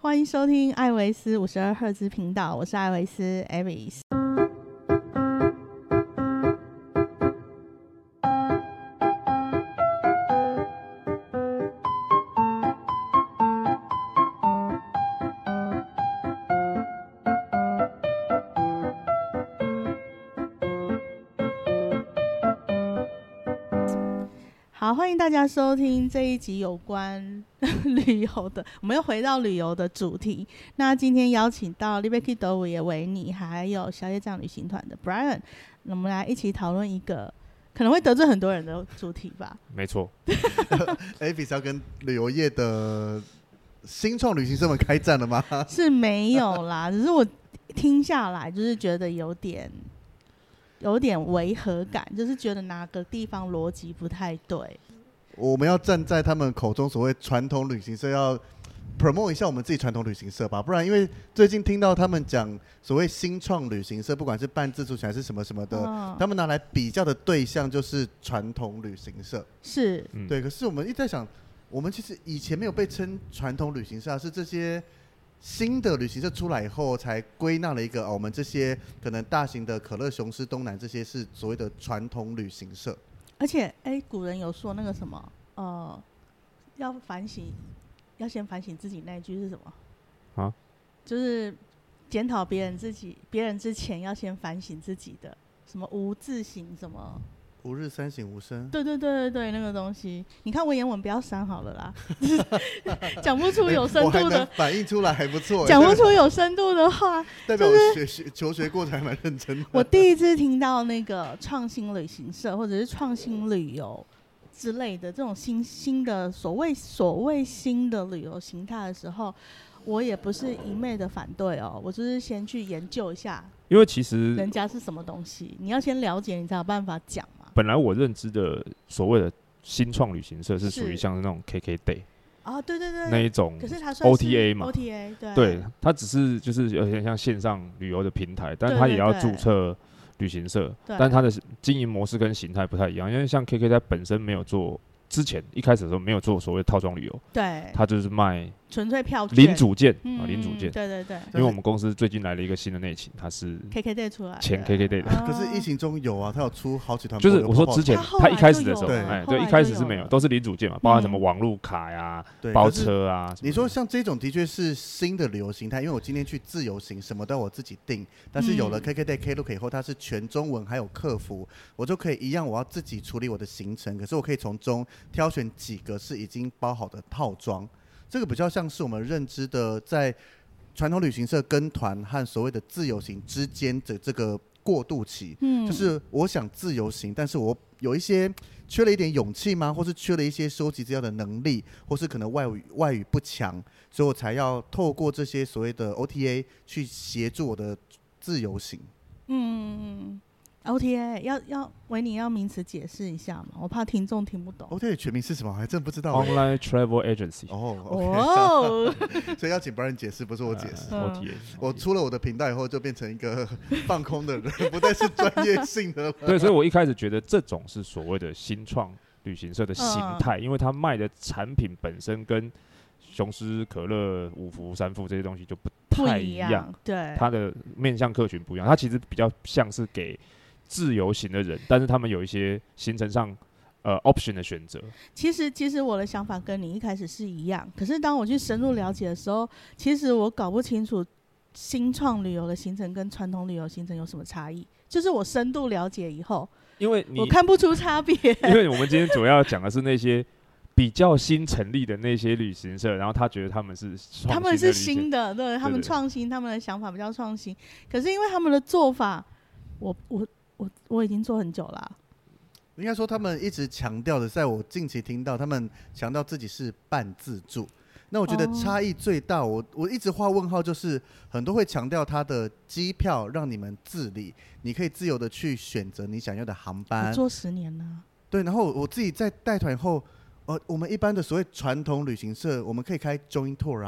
欢迎收听艾维斯52赫兹频道，我是艾维斯 Avis。好，欢迎大家收听这一集有关旅游的，我们又回到旅游的主题。那今天邀请到 Liberty Dowu 也维尼，还有小野酱旅行团的 Brian， 我们来一起讨论一个可能会得罪很多人的主题吧。 没错 Avis 要跟旅游业的新创旅行社们开战了吗？ 是没有啦，只是我听下来就是觉得有点违和感，就是觉得哪个地方逻辑不太对。 我们要站在他们口中所谓传统旅行社，要 promote 一下我们自己传统旅行社吧，不然因为最近听到他们讲所谓新创旅行社，不管是办自助型还是什么什么的，他们拿来比较的对象就是传统旅行社。 是， 对。可是我们一直在想，我们其实以前没有被称传统旅行社，是这些新的旅行社出来以后才归纳了一个，我们这些可能大型的可乐、雄狮、东南这些是所谓的传统旅行社。 而且古人有说那个什么要反省，要先反省自己，那一句是什么啊？就是检讨别人之前要先反省自己的，什么无自省什么吾日三省吾身。 对，那个东西，你看文言文不要删好了啦，讲不出有深度的， 我还能反映出来还不错， 讲不出有深度的话， 代表我求学过程还蛮认真的。 我第一次听到那个创新旅行社或者是创新旅游之类的这种新的所谓新的旅游形态的时候，我也不是一昧的反对哦，我就是先去研究一下， 因为其实人家是什么东西，你要先了解，你才有办法讲嘛。 本来我认知的所谓的新创旅行社是属于像那种 KK Day 对那一种， 可是它算是 OTA 嘛 ，OTA 对，它只是就是有点像线上旅游的平台，但它也要注册旅行社，但它的经营模式跟形态不太一样，因为像 KK 它本身没有做，之前一开始的时候没有做所谓套装旅游， 对， 它就是卖纯粹票券零组件零组件， 对， 因为我们公司最近来了一个新的内勤，它是 KK Day 出来前 KK Day 的， 可是疫情中有啊，它有出好几团， 就是我说之前它一开始的时候，对，一开始是没有，都是零组件嘛，包含什么网路卡呀、包车啊。 你说像这种的确是新的旅游形态，因为我今天去自由行，什么都要我自己订，但是有了 KK Day Klook 以后，它是全中文还有客服，我就可以一样，我要自己处理我的行程，可是我可以从中挑选几个是已经包好的套装。这个比较像是我们认知的在传统旅行社跟团和所谓的自由行之间的这个过渡期，就是我想自由行，但是我有一些缺了一点勇气吗？或是缺了一些收集资料的能力，或是可能外语不强，所以我才要透过这些所谓的 OTA 去协助我的自由行。 OTA 要维尼要名词解释一下嘛，我怕听众听不懂。 OTA 的全名是什么？还真不知道。 Online Travel Agency。 所以要请 Brian 解释，不是我解释。 OTA。 我出了我的频道以后，就变成一个放空的人，不再是专业性的了。 对，所以我一开始觉得这种是所谓的新创旅行社的形态，因为它卖的产品本身跟雄狮、可乐、五福、三富这些东西就不太一样， 对， 它的面向客群不一样，它其实比较像是给自由行的人，但是他们有一些行程上option 的选择。 其实我的想法跟你一开始是一样，可是当我去深入了解的时候，其实我搞不清楚新创旅游的行程跟传统旅游行程有什么差异。就是我深度了解以后， 因为我看不出差别。 因为我们今天主要讲的是那些比较新成立的那些旅行社，然后他觉得他们是新的，对，他们创新，他们的想法比较创新。可是因为他们的做法，我已经做很久了应该说他们一直强调的，在我近期听到他们强调自己是半自助。那我觉得差异最大，我一直画问号，就是很多会强调他的机票让你们自理，你可以自由的去选择你想要的航班。 我做10年了。 对，然后我自己在带团以后，我们一般的所谓传统旅行社，我们可以开 join tour 啊。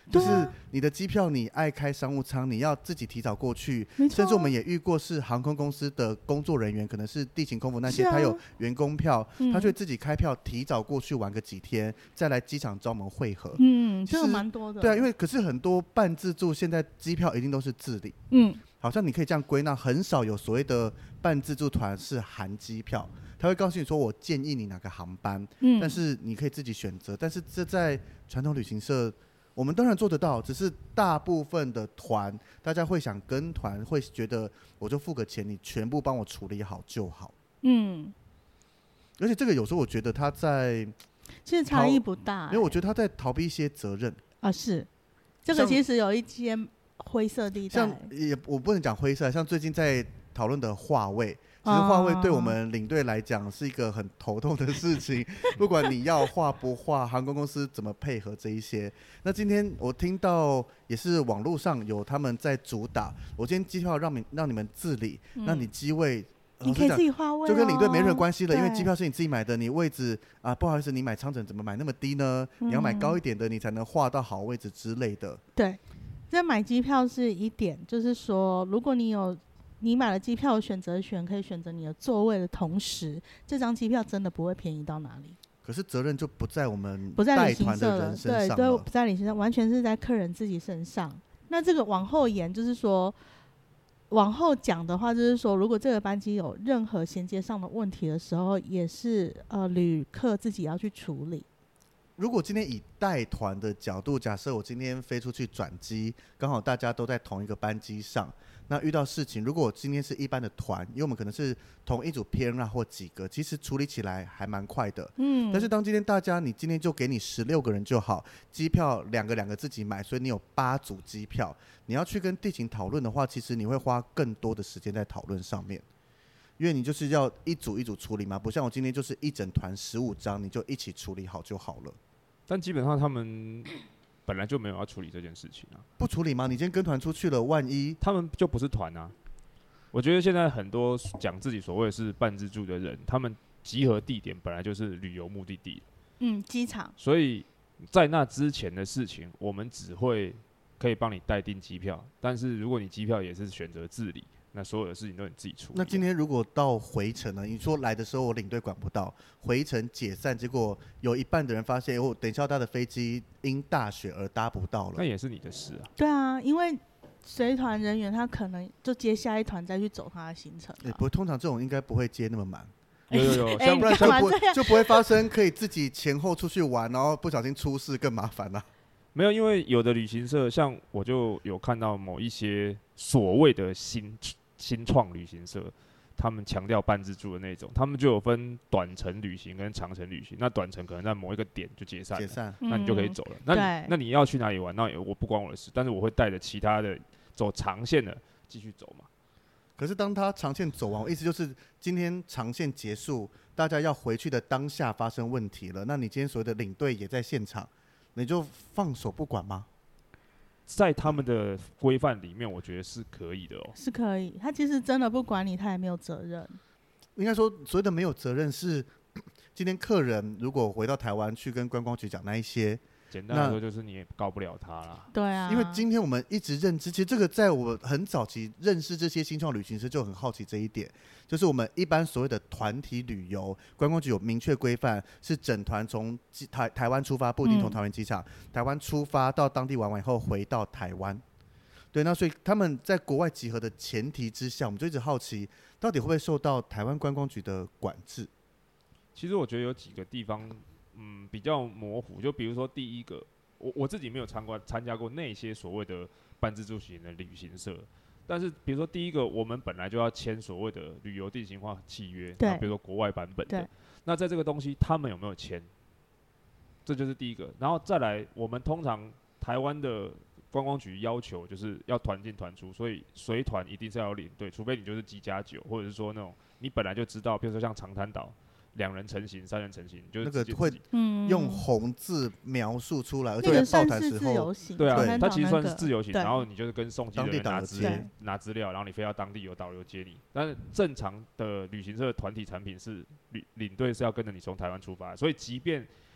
就是你的机票你爱开商务舱，你要自己提早过去，甚至我们也遇过是航空公司的工作人员，可能是地勤空服那些，他有员工票，他就会自己开票提早过去玩个几天，再来机场找我们会合。 这个蛮多的。 对啊，因为可是很多半自助现在机票一定都是自理，好像你可以这样归纳，很少有所谓的半自助团是含机票，他会告诉你说我建议你哪个航班，但是你可以自己选择。但是这在传统旅行社我们当然做得到，只是大部分的团大家会想跟团，会觉得我就付个钱，你全部帮我处理好就好。而且这个有时候我觉得他在其实差异不大， 因为我觉得他在逃避一些责任啊。是这个其实有一些灰色地带， 像我不能讲灰色，像最近在讨论的话位，其实话位对我们领队来讲是一个很头痛的事情，不管你要画不画，航空公司怎么配合这一些。那今天我听到也是网络上有他们在主打，我今天机票让你们自理，那你机位你可以自己划位， 就跟领队没任何关系了，因为机票是你自己买的，你位置啊，不好意思，你买舱枕怎么买那么低呢？你要买高一点的，你才能划到好位置之类的。 对，这买机票是一点，就是说，如果你买了机票有选择权，可以选择你的座位的同时，这张机票真的不会便宜到哪里。 可是责任就不在我们不在带团的人身上了， 对，不在旅行社，完全是在客人自己身上。那这个往后延，就是说。往后讲的话，就是说，如果这个班机有任何衔接上的问题的时候，也是旅客自己要去处理。 如果今天以带团的角度，假设我今天飞出去转机，刚好大家都在同一个班机上，那遇到事情，如果我今天是一般的团，因为我们可能是同一组 PNR 或几个，其实处理起来还蛮快的。但是当今天大家，你今天就给你16个人就好，机票两个自己买，所以你有8组机票，你要去跟地勤讨论的话，其实你会花更多的时间在讨论上面。因为你就是要一组一组处理嘛，不像我今天就是一整团15张，你就一起处理好就好了。 但基本上他们本来就没有要处理这件事情啊。 不处理吗？你今天跟团出去了，万一他们就不是团啊。我觉得现在很多讲自己所谓是半自助的人，他们集合地点本来就是旅游目的地， 机场。 所以在那之前的事情，我们只会可以帮你代订机票，但是如果你机票也是选择自理，那所有的事情都你自己处理。 那今天如果到回程呢？你说来的时候我领队管不到，回程解散，结果有一半的人发现，等一下搭的飞机因大雪而搭不到了， 那也是你的事啊。 对啊，因为随团人员他可能就接下一团再去走他的行程不，通常这种应该不会接那么满。 有， 像不然就不会发生可以自己前后出去玩，然后不小心出事更麻烦了。 没有，因为有的旅行社，像我就有看到某一些所谓的新创旅行社，他们强调半自助的那种，他们就有分短程旅行跟长程旅行。那短程可能在某一个点就解散了，那你就可以走了。那你要去哪里玩？那我不关我的事，但是我会带着其他的走长线的继续走嘛。 可是当他长线走完，我意思就是今天长线结束，大家要回去的当下发生问题了，那你今天所谓的领队也在现场，你就放手不管吗？ 在他们的规范里面，我觉得是可以的哦。 是可以，他其实真的不管你，他也没有责任。 应该说，所谓的没有责任是，今天客人如果回到台湾去跟观光局讲那一些， 简单来说就是你也告不了他啦。 对啊， 因为今天我们一直认知，其实这个在我很早期认识这些新创旅行社就很好奇这一点，就是我们一般所谓的团体旅游，观光局有明确规范，是整团从台湾出发，不一定从桃园机场，台湾出发到当地玩完以后回到台湾。对，那所以他们在国外集合的前提之下，我们就一直好奇，到底会不会受到台湾观光局的管制？ 其实我觉得有几个地方，比较模糊。就比如说第一个，我自己没有参加过那些所谓的半自助型的旅行社，但是比如说第一个，我们本来就要签所谓的旅游定型化契约，比如说国外版本的，那在这个东西他们有没有签？这就是第一个。然后再来，我们通常台湾的观光局要求就是要团进团出，所以随团一定是要有领队，除非你就是7+9，或者是说那种你本来就知道，比如说像长滩岛2人成行、3人成行，就是那个会用红字描述出来，而且在报台时候， 对啊，它其实算是自由行，然后你就是跟送机的人拿资料，然后你飞到当地有导游接你。但是正常的旅行社团体产品是领队是要跟着你从台湾出发，所以即便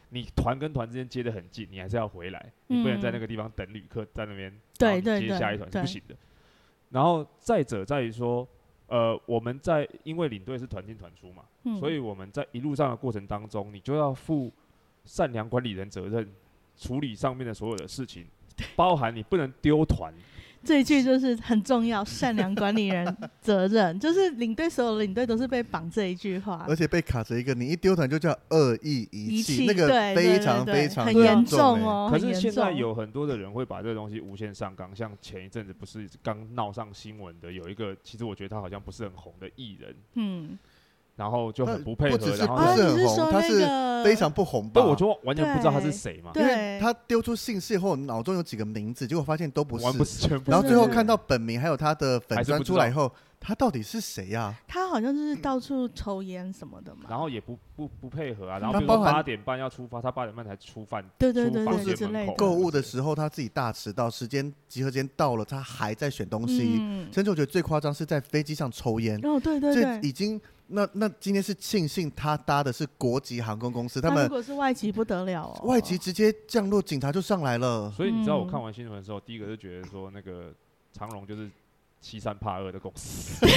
你团跟团之间接得很近，你还是要回来，你不能在那个地方等旅客在那边接下一团是不行的。然后再者在于说，我们因为领队是团进团出嘛，所以我们在一路上的过程当中，你就要负善良管理人责任，处理上面的所有的事情，包含你不能丢团。 这一句就是很重要，善良管理人责任，就是领队所有的领队都是被绑这一句话， 而且被卡着一个，你一丢团就叫恶意遗弃，那个非常非常很严重哦。 可是现在有很多的人会把这个东西无限上纲，像前一阵子不是刚闹上新闻的，有一个其实我觉得他好像不是很红的艺人，然后就很不配合， 不只是不是很红，他是非常不红吧？ 但我就完全不知道他是谁嘛。 因为他丢出姓氏后，脑中有几个名字，结果发现都不是， 全部。 然后最后看到本名还有他的粉专出来以后，他到底是谁呀？ 他好像就是到处抽烟什么的嘛。 然后也不配合啊，然后比如说8点半要出发，他8点半才出饭， 对之类的。 购物的时候他自己大迟到，时间集合间到了，他还在选东西。甚至我觉得最夸张是在飞机上抽烟。 哦，对， 这已经。那今天是庆幸他搭的是国际航空公司，他们如果是外籍不得了哦， 外籍直接降落，警察就上来了。 所以你知道我看完新闻的时候，第一个就觉得说那个长荣就是欺善怕恶的公司，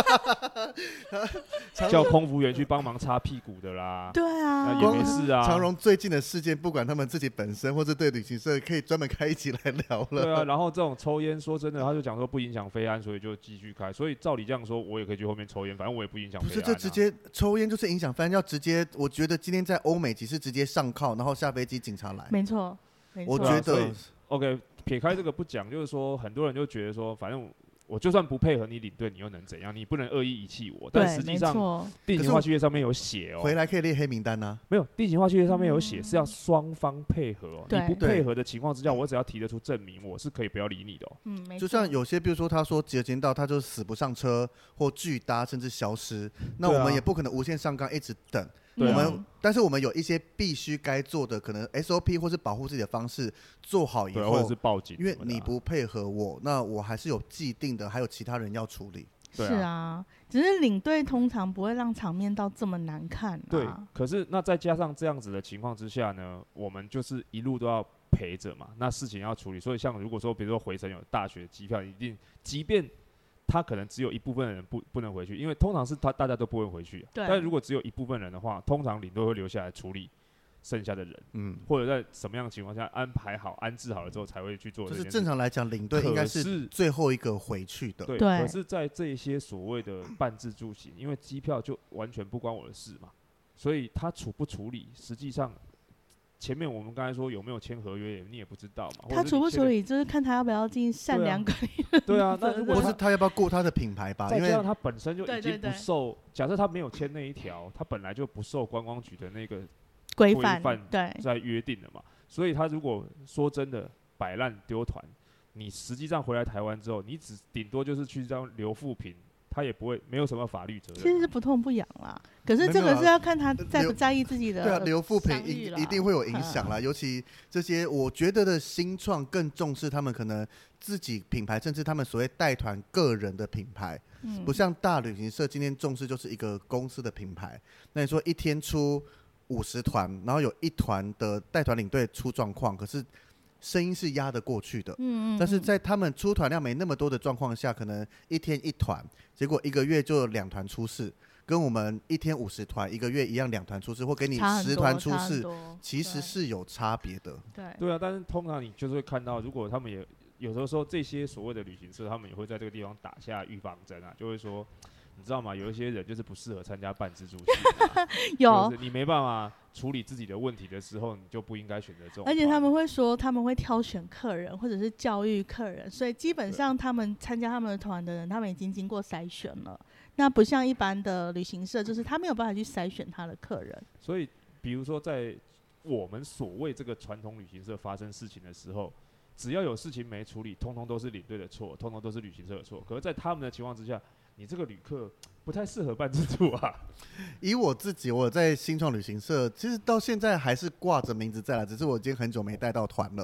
叫空服员去帮忙擦屁股的啦。 对啊， 也没事啊。 长荣最近的事件，不管他们自己本身或是对旅行社，可以专门开一集来聊了。 对啊，然后这种抽烟，说真的，他就讲说不影响飞安，所以就继续开。所以照理这样说，我也可以去后面抽烟，反正我也不影响飞安。 不是，这直接抽烟就是影响飞安，要直接，我觉得今天在欧美机是直接上铐，然后下飞机警察来。 没错， 我觉得 OK， 撇开这个不讲，就是说很多人就觉得说，反正我就算不配合你领队，你又能怎样？你不能恶意遗弃我。但实际上，定型化契约上面有写哦， 回来可以列黑名单啊。 没有，定型化契约上面有写是要双方配合哦。你不配合的情况之下，我只要提得出证明，我是可以不要理你的哦。 没错。 就像有些，比如说他说集合间到，他就死不上车或拒搭，甚至消失，那我们也不可能无限上纲一直等。但是我们有一些必须该做的，可能 SOP 或是保护自己的方式做好以后， 或者是报警， 因为你不配合我，那我还是有既定的，还有其他人要处理。 是啊，只是领队通常不会让场面到这么难看啊。 对，可是那再加上这样子的情况之下呢，我们就是一路都要陪着嘛，那事情要处理。所以像如果说比如说回程有大学机票，一定即便他可能只有一部分的人不能回去，因为通常是大家都不会回去。但如果只有一部分人的话，通常领队会留下来处理剩下的人，或者在什么样的情况下安排好、安置好了之后才会去做这件事。 就是正常来讲，领队应该是最后一个回去的。 对。可是，在这些所谓的半自助行，因为机票就完全不关我的事嘛，所以他处不处理，实际上。前面我们刚才说有没有签合约，你也不知道嘛。 他处不处理，就是看他要不要进善良管理人。 对啊，那如果是他要不要顾他的品牌吧？ 再加上他本身就已经不受，假设他没有签那一条，他本来就不受观光局的那个规范在约定的嘛。所以他如果说真的摆烂丢团，你实际上回来台湾之后，你顶多就是去这样留负评。他也不会没有什么法律责任， 其实是不痛不痒啦。可是这个是要看他在不在意自己的。 对啊，留负评一定会有影响啦。尤其这些，我觉得的新创更重视他们可能自己品牌，甚至他们所谓带团个人的品牌，不像大旅行社今天重视就是一个公司的品牌。那你说一天出50团，然后有1团的带团领队出状况，可是声音是压得过去的，但是在他们出团量没那么多的状况下，可能一天1团，结果1个月就2团出事，跟我们一天50团1个月一样2团出事，或给你10团出事，其实是有差别的。 对啊，但是通常你就是会看到，如果他们也有的时候这些所谓的旅行社，他们也会在这个地方打下预防针啊，就会说。你知道吗？有一些人就是不适合参加半自助行、有，就是你没办法处理自己的问题的时候，你就不应该选择这种。 而且他们会说，他们会挑选客人或者是教育客人，所以基本上他们参加他们的团的人，他们已经经过筛选了。那不像一般的旅行社，就是他没有办法去筛选他的客人。 所以，比如说在我们所谓这个传统旅行社发生事情的时候，只要有事情没处理，通通都是领队的错，通通都是旅行社的错。可是，在他们的情况之下，你这个旅客不太适合半自助啊。 以我自己，我在新创旅行社，其实到现在还是挂着名字在啦，只是我已经很久没带到团了。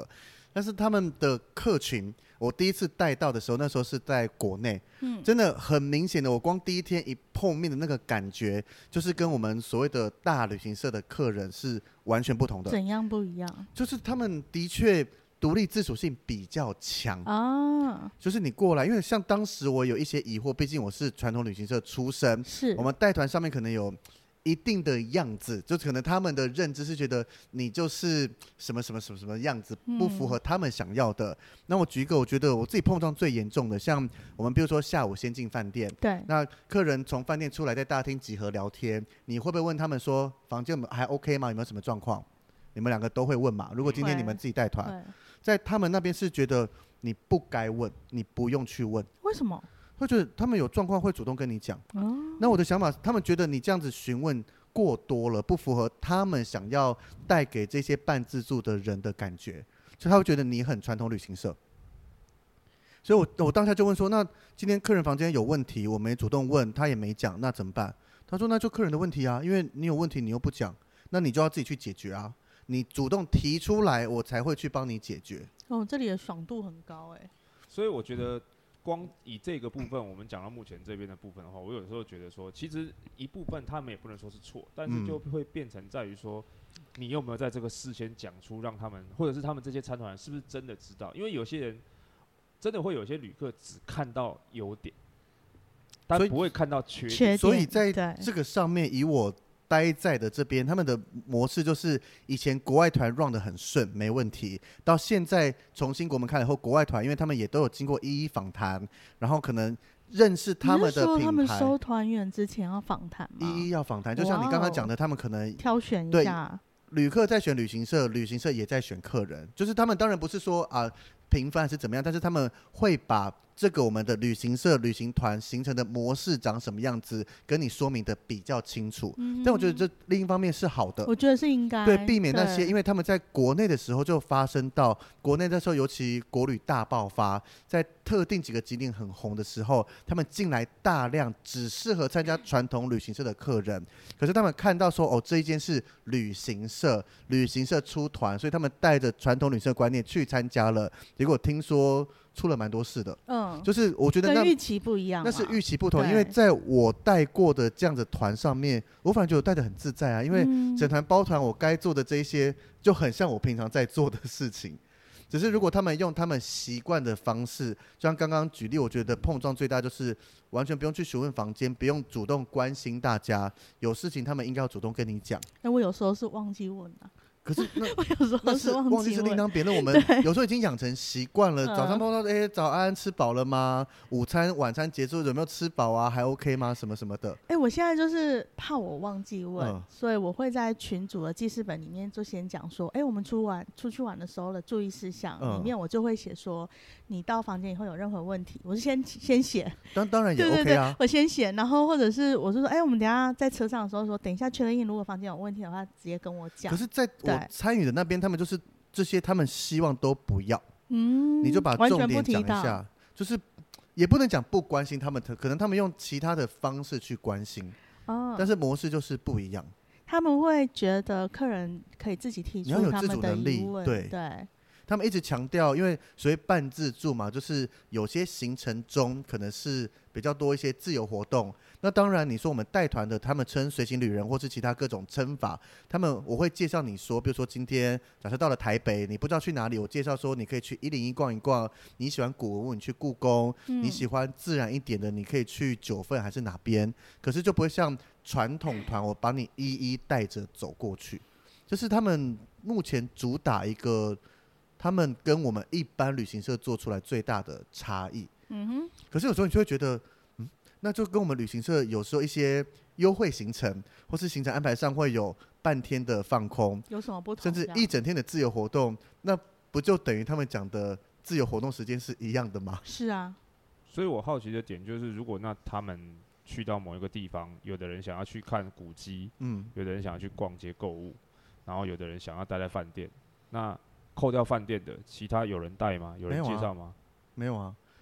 但是他们的客群，我第一次带到的时候，那时候是在国内，真的很明显的，我光第一天一碰面的那个感觉，就是跟我们所谓的大旅行社的客人是完全不同的。 怎样不一样？ 就是他们的确独立自主性比较强啊，就是你过来，因为像当时我有一些疑惑，毕竟我是传统旅行社出身， 是我们带团上面可能有一定的样子，就可能他们的认知是觉得你就是什么什么什么什么样子，不符合他们想要的。那我举一个我觉得我自己碰撞最严重的，像我们比如说下午先进饭店， 对， 那客人从饭店出来在大厅集合聊天，你会不会问他们说房间还 OK 吗？有没有什么状况？你们两个都会问嘛？如果今天你们自己带团，在他们那边是觉得你不该问，你不用去问。 为什么？ 会觉得他们有状况会主动跟你讲。那我的想法，他们觉得你这样子询问过多了，不符合他们想要带给这些半自助的人的感觉，所以他会觉得你很传统旅行社。所以我当下就问说，那今天客人房间有问题，我没主动问，他也没讲，那怎么办？他说那就客人的问题啊，因为你有问题你又不讲，那你就要自己去解决啊。你主动提出来，我才会去帮你解决。 这里的爽度很高所以我觉得光以这个部分，我们讲到目前这边的部分的话，我有时候觉得说，其实一部分他们也不能说是错，但是就会变成在于说，你有没有在这个事先讲出，让他们或者是他们这些参团人是不是真的知道？因为有些人真的会有些旅客只看到优点，但不会看到缺点。 所以在这个上面，以我待在的这边，他们的模式就是以前国外团 run 得很顺，没问题。到现在重新国门开了后，国外团因为他们也都有经过一一访谈，然后可能认识他们的品牌。你是说他们收团员之前要访谈吗？ 一一要访谈，就像你刚刚讲的，他们可能挑选一下。 旅客在选旅行社，旅行社也在选客人，就是他们当然不是说评分是怎么样，但是他们会把这个我们的旅行社、旅行团形成的模式长什么样子，跟你说明的比较清楚。但我觉得这另一方面是好的， 我觉得是应该对，避免那些，因为他们在国内的时候就发生到国内那时候，尤其国旅大爆发，在特定几个景点很红的时候，他们进来大量只适合参加传统旅行社的客人，可是他们看到说这一间是旅行社出团，所以他们带着传统旅行社观念去参加了，结果听说出了蛮多事的。就是我觉得跟预期不一样， 那是预期不同。因为在我带过的这样子团上面，我反而觉得我带得很自在啊，因为整团包团我该做的这一些就很像我平常在做的事情，只是如果他们用他们习惯的方式，就像刚刚举例，我觉得碰撞最大就是完全不用去询问房间，不用主动关心大家，有事情他们应该要主动跟你讲。 我有时候是忘记问啊。 可是我有时候是忘记是另当别论。我们有时候已经养成习惯了，早上碰到早安，吃饱了吗？午餐晚餐结束有没有吃饱啊？还 OK 吗？什么什么的。 我现在就是怕我忘记问，所以我会在群组的记事本里面就先讲说，我们出去玩的时候的注意事项，里面我就会写说，你到房间以后有任何问题，我是先写。 当然也 OK 啊， 对，我先写，然后或者是我是说，我们等一下在车上的时候说，等一下确认如果房间有问题的话，直接跟我讲。 可是在我参与的那边，他们就是这些，他们希望都不要。你就把重点讲一下，就是也不能讲不关心他们，可能他们用其他的方式去关心，但是模式就是不一样。 他们会觉得客人可以自己提出他们的疑问，对。 他们一直强调，因为所谓半自助嘛，就是有些行程中可能是比较多一些自由活动。那当然，你说我们带团的，他们称随行旅人或是其他各种称法，我会介绍你说，比如说今天假设到了台北，你不知道去哪里，我介绍说你可以去101逛一逛。你喜欢古文物，你去故宫；你喜欢自然一点的，你可以去九份还是哪边。可是就不会像传统团，我把你一一带着走过去。这是他们目前主打一个。他们跟我们一般旅行社做出来最大的差异。可是有时候你就会觉得，那就跟我们旅行社有时候一些优惠行程，或是行程安排上会有半天的放空， 有什么不同？ 甚至一整天的自由活动，那不就等于他们讲的自由活动时间是一样的吗？ 是啊。 所以我好奇的点就是，如果那他们去到某一个地方，有的人想要去看古迹，有的人想要去逛街购物，然后有的人想要待在饭店，那扣掉饭店的，其他有人带吗？有人介绍吗？ 没有啊，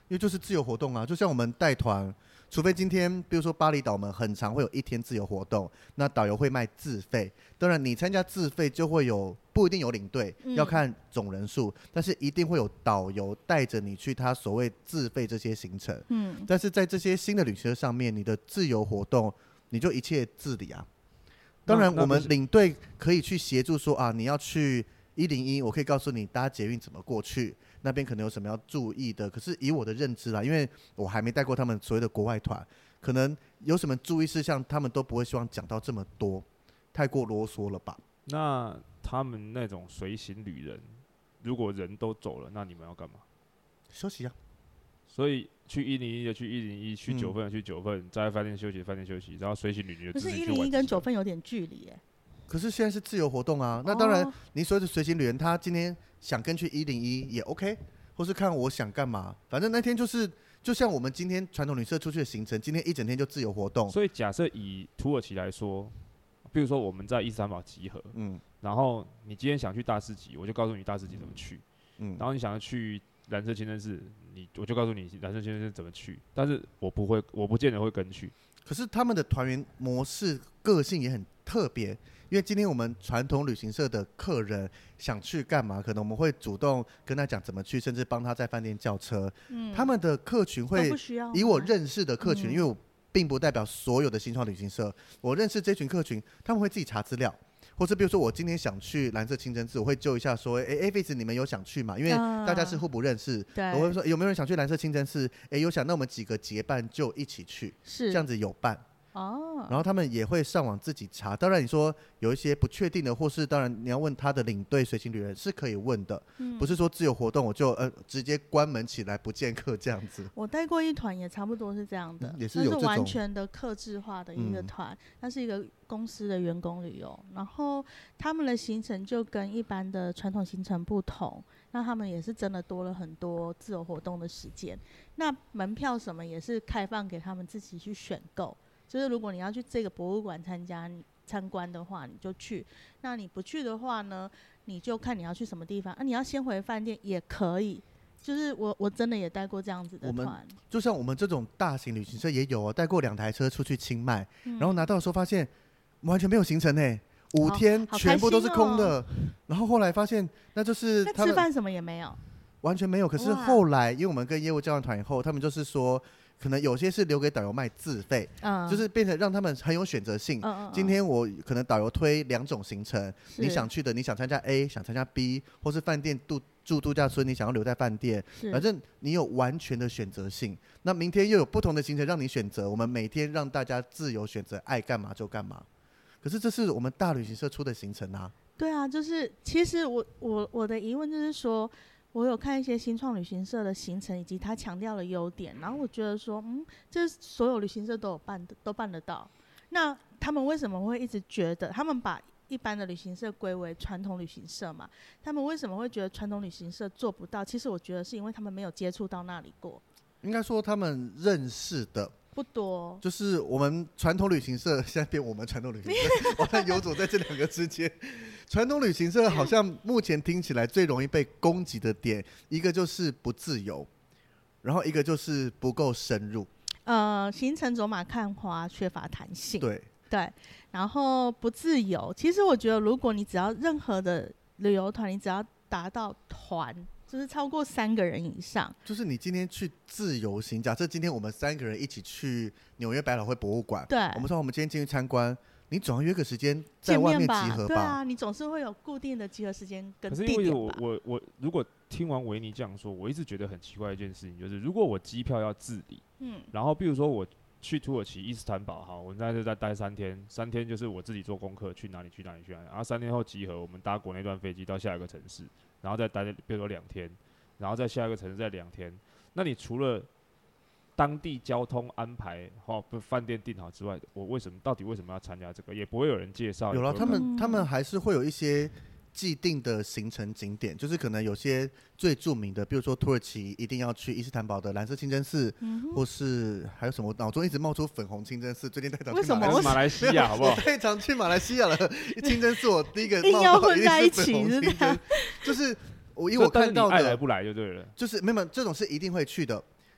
因为就是自由活动啊，就像我们带团，除非今天比如说巴厘岛，我们很常会有1天自由活动，那导游会卖自费，当然你参加自费就会有不一定有领队，要看总人数，但是一定会有导游带着你去他所谓自费这些行程。但是在这些新的旅行社上面，你的自由活动你就一切自理啊。当然我们领队可以去协助说啊，你要去101，我可以告诉你搭捷运怎么过去，那边可能有什么要注意的。可是以我的认知啦，因为我还没带过他们所谓的国外团，可能有什么注意事项他们都不会希望讲到这么多，太过啰嗦了吧。 那他们那种随行旅人，如果人都走了，那你们要干嘛？ 休息啊。 所以去101就去101，去9份去9份，在饭店休息饭店休息，然后随行旅就可是自己去玩。 101跟9份有点距离耶。 可是现在是自由活动啊，那当然你所谓的随行旅人，他今天想跟去101也 OK， 或是看我想干嘛，反正那天就是就像我们今天传统旅社出去的行程，今天一整天就自由活动。 所以假设以土耳其来说，比如说我们在伊斯坦堡集合，然后你今天想去大市集，我就告诉你大市集怎么去，然后你想要去蓝色清真寺，我就告诉你蓝色清真寺怎么去，但是我不见得会跟去。 可是他们的团员模式个性也很特别，因为今天我们传统旅行社的客人想去干嘛，可能我们会主动跟他讲怎么去，甚至帮他在饭店叫车。他们的客群会以我认识的客群，因为我并不代表所有的新创旅行社，我认识这群客群，他们会自己查资料，或是比如说我今天想去蓝色清真寺，我会揪一下说Avis 你们有想去吗？因为大家是互不认识，我会说有没有人想去蓝色清真寺？有想，那我们几个结伴就一起去，这样子有伴。然后他们也会上网自己查，当然你说有一些不确定的，或是当然你要问他的领队随行旅人是可以问的，不是说自由活动我就直接关门起来不见客这样子。 我带过一团也差不多是这样的， 也是有这种完全的客制化的一个团，那是一个公司的员工旅游，然后他们的行程就跟一般的传统行程不同，那他们也是真的多了很多自由活动的时间，那门票什么也是开放给他们自己去选购，就是如果你要去这个博物馆参观的话，你就去；那你不去的话呢，你就看你要去什么地方。你要先回饭店也可以。就是我真的也带过这样子的团， 就像我们这种大型旅行社也有带过2台车出去清迈，然后拿到的时候发现完全没有行程5天全部都是空的，然后后来发现那就是他们吃饭什么也没有， 完全没有。可是后来因为我们跟业务交换团以后，他们就是说可能有些是留给导游卖自费，就是变成让他们很有选择性。今天我可能导游推2种行程，你想去的，你想参加 A， 想参加 B， 或是饭店住度假村，你想要留在饭店，反正你有完全的选择性。那明天又有不同的行程让你选择，我们每天让大家自由选择，爱干嘛就干嘛。可是这是我们大旅行社出的行程啊。 对啊，就是其实我的疑问就是说，我有看一些新创旅行社的行程以及他强调的优点，然后我觉得说，这所有旅行社都办得到。那他们为什么会一直觉得他们把一般的旅行社归为传统旅行社嘛？他们为什么会觉得传统旅行社做不到？其实我觉得是因为他们没有接触到那里过。 应该说他们认识的不多， 就是我们传统旅行社现在变我们传统旅行社，我在游走在这2个之间。传统旅行社好像目前听起来最容易被攻击的点，一个就是不自由，然后一个就是不够深入。 行程走马看花，缺乏弹性。 对， 然后不自由。其实我觉得，如果你只要任何的旅游团，你只要达到团，就是超过3个人以上， 就是你今天去自由行，假设今天我们3个人一起去纽约百老汇博物馆， 对， 我们说我们今天进去参观，你总要约个时间在外面集合吧？ 对啊，你总是会有固定的集合时间跟地点吧。 可是因为我如果听完维尼这样说，我一直觉得很奇怪的一件事情，就是如果我机票要自理，然后比如说我去土耳其伊斯坦堡，好，我在这再待3天，3天就是我自己做功课，去哪里，然后3天后集合，我们搭国内段飞机到下一个城市，然后再待比如说2天，然后在下一个城市再2天。那你除了当地交通安排饭店订好之外，我到底为什么要参加这个？也不会有人介绍。 有了，他们还是会有一些既定的行程景点，就是可能有些最著名的，比如说土耳其一定要去伊斯坦堡的蓝色清真寺，或是还有什么脑中一直冒出粉红清真寺，最近太常去马来西亚好不好？ 我太常去马来西亚了，清真寺我第一个硬要混在一起， 是就是因为我看到的爱来不来就对了， 就是没有这种是一定会去的。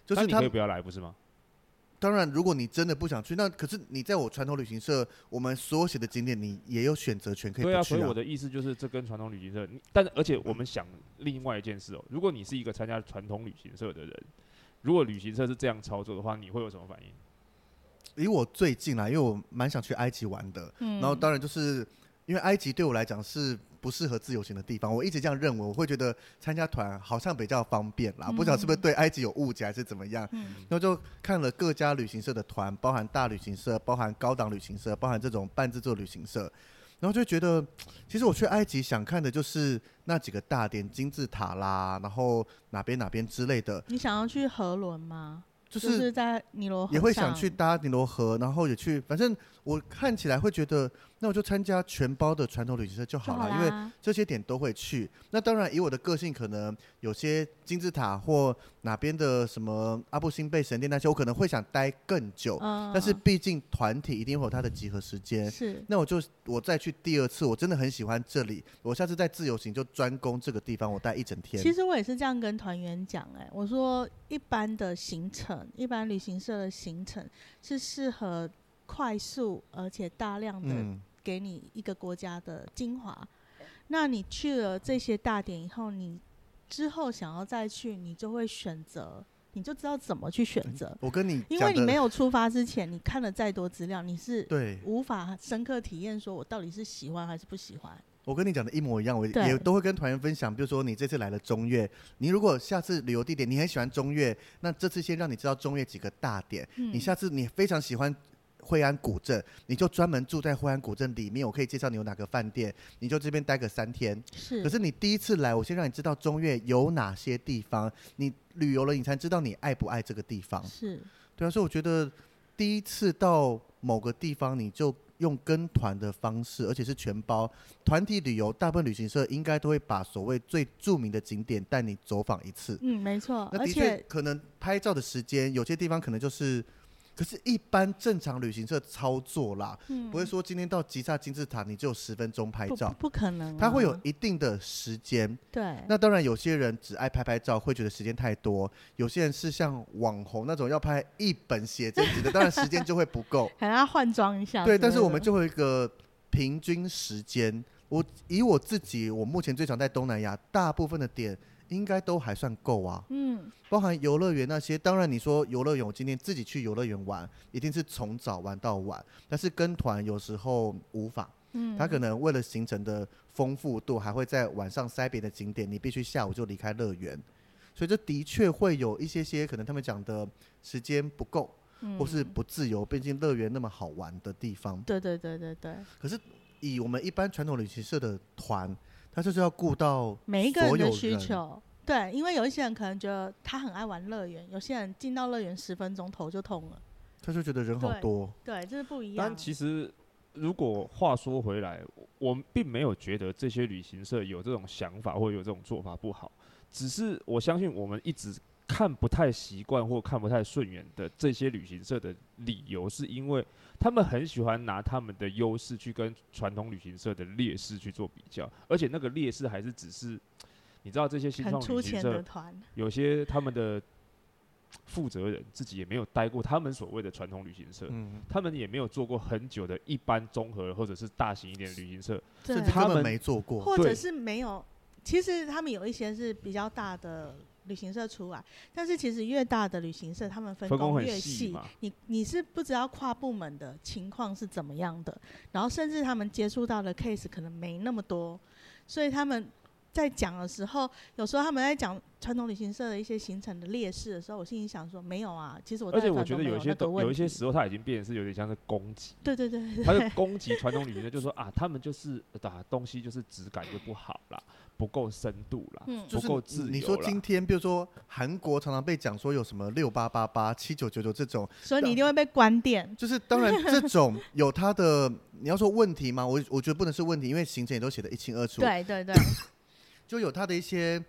就是你可以不要来，不是吗？ 当然，如果你真的不想去，那可是你在我传统旅行社，我们所有写的景点，你也有选择权可以不去啊。 对啊，所以我的意思就是，这跟传统旅行社，而且我们想另外一件事哦，如果你是一个参加传统旅行社的人，如果旅行社是这样操作的话，你会有什么反应？ 以我最近啦，因为我蛮想去埃及玩的，然后当然就是因为埃及对我来讲是不适合自由行的地方，我一直这样认为，我会觉得参加团好像比较方便啦，不知道是不是对埃及有误解还是怎么样，然后就看了各家旅行社的团，包含大旅行社，包含高档旅行社，包含这种半自助旅行社，然后就觉得其实我去埃及想看的就是那几个大点，金字塔啦，然后哪边之类的。 你想要去河伦吗？ 就是在尼罗河上也会想去搭尼罗河，然后也去，反正我看起来会觉得，那我就参加全包的传统旅行社就好了，因为这些点都会去。那当然，以我的个性，可能有些金字塔或哪边的什么阿布辛贝神殿那些，我可能会想待更久。但是毕竟团体一定会有它的集合时间， 是。 那我再去第二次，我真的很喜欢这里，我下次在自由行就专攻这个地方，我待一整天。 其实我也是这样跟团员讲，我说一般的行程，一般旅行社的行程是适合快速而且大量的给你一个国家的精华。那你去了这些大点以后，你之后想要再去，你就会选择，你就知道怎么去选择。 我跟你因为你没有出发之前，你看了再多资料，你是对无法深刻体验说我到底是喜欢还是不喜欢。 我跟你讲的一模一样，我也都会跟团员分享。比如说，你这次来了中越，你如果下次旅游地点你很喜欢中越，那这次先让你知道中越几个大点。你下次你非常喜欢惠安古镇，你就专门住在惠安古镇里面，我可以介绍你有哪个饭店，你就这边待个3天。可是你第一次来，我先让你知道中越有哪些地方，你旅游了，你才知道你爱不爱这个地方。对啊，所以我觉得第一次到某个地方，你就用跟团的方式，而且是全包团体旅游，大部分旅行社应该都会把所谓最著名的景点带你走访一次。 没错。 那的确可能拍照的时间，有些地方可能就是，可是一般正常旅行社操作啦，不会说今天到吉萨金字塔你只有10分钟拍照， 不可能它会有一定的时间。 对。 那当然有些人只爱拍照，会觉得时间太多，有些人是像网红那种要拍1本写真集的，当然时间就会不够， 还要换装一下。 对，但是我们就会有一个平均时间。以我自己，我目前最常在东南亚，大部分的点应该都还算够啊。包含游乐园那些，当然你说游乐园，我今天自己去游乐园玩，一定是从早玩到晚，但是跟团有时候无法。他可能为了行程的丰富度，还会在晚上塞别的景点，你必须下午就离开乐园，所以这的确会有一些可能他们讲的时间不够，或是不自由，毕竟乐园那么好玩的地方。 对。 可是以我们一般传统旅行社的团，他就是要顾到每一个人的需求。对，因为有一些人可能觉得他很爱玩乐园，有些人进到乐园10分钟头就痛了， 他就觉得人好多。 对，这是不一样。 但其实如果话说回来，我并没有觉得这些旅行社有这种想法或有这种做法不好，只是我相信我们一直看不太习惯或看不太顺眼的这些旅行社的理由，是因为他们很喜欢拿他们的优势去跟传统旅行社的劣势去做比较，而且那个劣势还是只是你知道这些新创旅行社有些他们的负责人自己也没有待过他们所谓的传统旅行社，他们也没有做过很久的一般综合或者是大型一点的旅行社， 甚至他们没做过， 或者是没有。其实他们有一些是比较大的旅行社出来，但是其实越大的旅行社他们分工越细，你是不知道跨部门的情况是怎么样的，然后甚至他们接触到的 case 可能没那么多，所以他们在讲的时候，有时候他们在讲传统旅行社的一些行程的劣势的时候，我心里想说没有啊，其实我而且我觉得有一些时候他已经变成是有点像是攻击， 对， 他是攻击传统旅行社，就是说啊，他们就是东西就是质感就不好啦，不够深度啦，不够自由啦。 你说今天比如说韩国常常被讲说有什么6888、7999这种， 所以你一定会被关店。 就是当然这种有它的，你要说问题吗？我觉得不能是问题，因为行程也都写得一清二楚。 对， 就有它的一些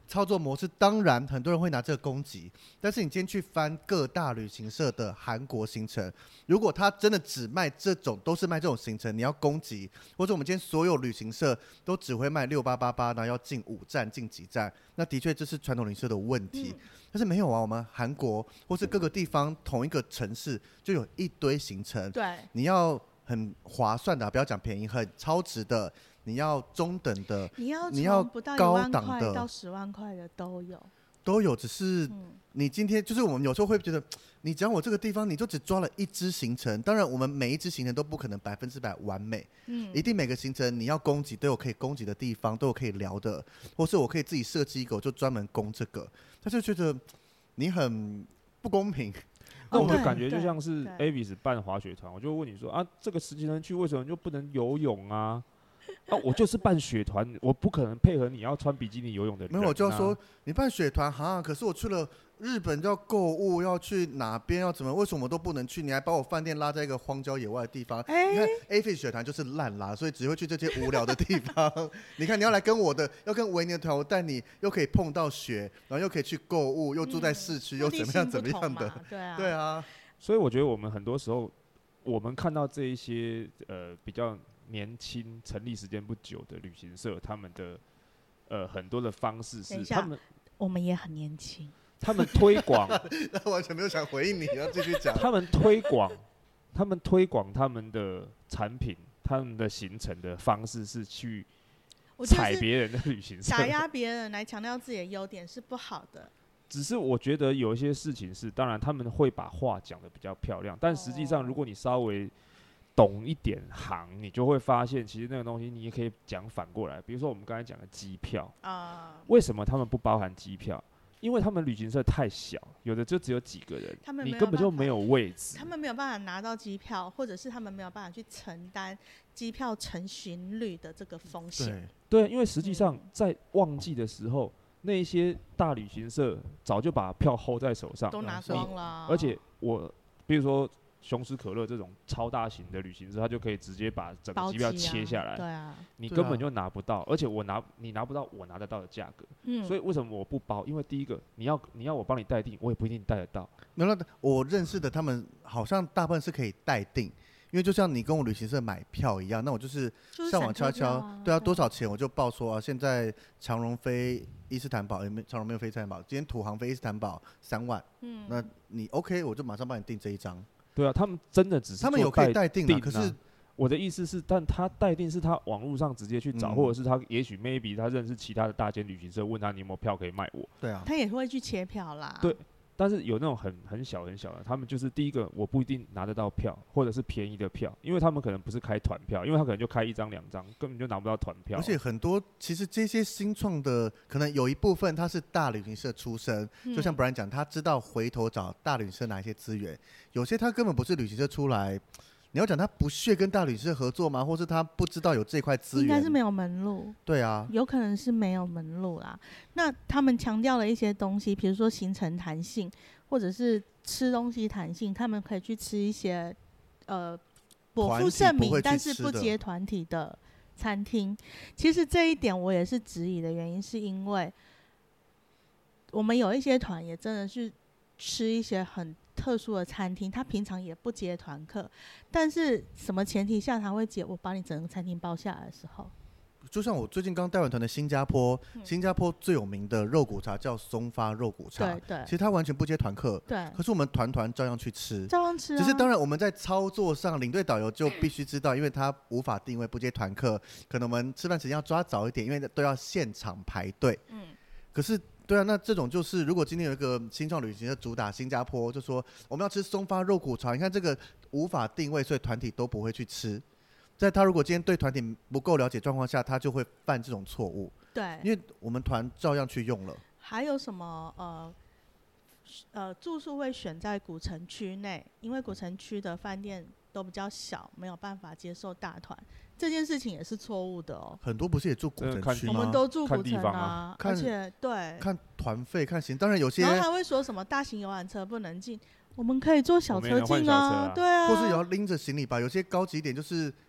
操作模式，当然很多人会拿这个攻击，但是你今天去翻各大旅行社的韩国行程，如果他真的只卖这种，都是卖这种行程，你要攻击，或者我们今天所有旅行社都只会卖6888，然后要进5站进几站，那的确这是传统旅行社的问题。但是没有啊，我们韩国或是各个地方同一个城市就有一堆行程， 对， 你要很划算的，不要讲便宜，很超值的。你要中等的， 你要不到高 1万块档的到10万块的都有，只是你今天就是我们有时候会觉得，你讲我这个地方，你就只抓了一支行程，当然我们每一支行程都不可能100%完美，一定每个行程你要攻击都有可以攻击的地方，都有可以聊的，或是我可以自己设计一个，我就专门攻这个，他就觉得你很不公平。 那我的感觉就像是 Avis 办滑雪团，我就问你说啊，这个时间去为什么就不能游泳啊？啊，我就是办雪团，我不可能配合你要穿比基尼游泳的人、啊。 没有，我就要说你办雪团哈，可是我去了日本要购物，要去哪边要怎么，为什么都不能去？你还把我饭店拉在一个荒郊野外的地方。你看 A-Fit 雪团就是烂啦，所以只会去这些无聊的地方。你看你要来跟我的，要跟维尼的团，我带你又可以碰到雪，然后又可以去购物，又住在市区，又怎么样怎么样的。对啊。 所以我觉得我们很多时候，我们看到这一些比较年轻、成立时间不久的旅行社，他们的很多的方式是他们， 我们也很年轻， 他们推广， 他完全没有想回应你，要继续讲。 他们推广他们的产品、他们的行程的方式是去踩别人的旅行社， 打压别人来强调自己的优点是不好的。 只是我觉得有一些事情是，当然他们会把话讲得比较漂亮，但实际上如果你稍微懂一点行，你就会发现其实那个东西你也可以讲反过来。比如说我们刚才讲的机票为什么他们不包含机票？因为他们旅行社太小，有的就只有几个人，你根本就没有位置， 他们没有办法拿到机票，或者是他们没有办法去承担机票成行率的这个风险。 对，因为实际上在旺季的时候，那一些大旅行社早就把票 hold 在手上， 都拿光了。 而且比如说雄狮可乐这种超大型的旅行社，他就可以直接把整个机票切下来， 对啊， 你根本就拿不到，而且你拿不到我拿得到的价格。所以为什么我不包？因为第一个，你要我帮你代订，我也不一定带得到。 没有，我认识的他们好像大部分是可以代订。因为就像你跟我旅行社买票一样，那我就是上网敲敲，对啊，多少钱我就报说啊，现在长荣飞伊斯坦堡，长荣没有飞伊斯坦堡，今天土航飞伊斯坦堡3万，那你 OK， 我就马上帮你订这一张。 对啊，他们真的只是他们有可以代订啊，可是我的意思是，但他代订是他网络上直接去找，或者是他也许 maybe 他认识其他的大间旅行社，问他你有没有票可以卖我。 对啊， 他也会去切票啦。 对。但是有那种很小的，他们就是第一个我不一定拿得到票，或者是便宜的票，因为他们可能不是开团票，因为他可能就开1张2张，根本就拿不到团票。 而且很多其实这些新创的，可能有一部分他是大旅行社出身，就像 Brian 讲，他知道回头找大旅行社拿一些资源，有些他根本不是旅行社出来。你要讲他不屑跟大旅行社合作吗？或是他不知道有这块资源？ 应该是没有门路。 对啊， 有可能是没有门路啦。那他们强调了一些东西，比如说行程弹性，或者是吃东西弹性，他们可以去吃一些果腹盛名但是不接团体的餐厅。其实这一点我也是质疑的原因，是因为我们有一些团也真的是吃一些很特殊的餐厅，他平常也不接团客，但是什么前提下他会接？我把你整个餐厅包下来的时候， 就像我最近刚带完团的新加坡，新加坡最有名的肉骨茶叫松发肉骨茶， 对， 其实他完全不接团客， 对， 可是我们团照样去吃， 照样吃啊。 只是当然我们在操作上，领队导游就必须知道，因为他无法定位不接团客，可能我们吃饭时间要抓早一点，因为都要现场排队。可是对啊，那这种就是如果今天有一个新创旅行社主打新加坡，就说我们要吃松发肉骨茶，你看这个无法定位，所以团体都不会去吃。在他如果今天对团体不够了解状况下，他就会犯这种错误。 对， 因为我们团照样去用了。 还有什么住宿会选在古城区内，因为古城区的饭店都比较小，没有办法接受大团，这件事情也是错误的哦。 很多不是也住古城区吗？ 我们都住古城啊，而且对看团费看行，当然有些， 然后还会说什么大型游览车不能进，我们可以坐小车进啊，对啊， 或是也要拎着行李吧。有些高级一点就是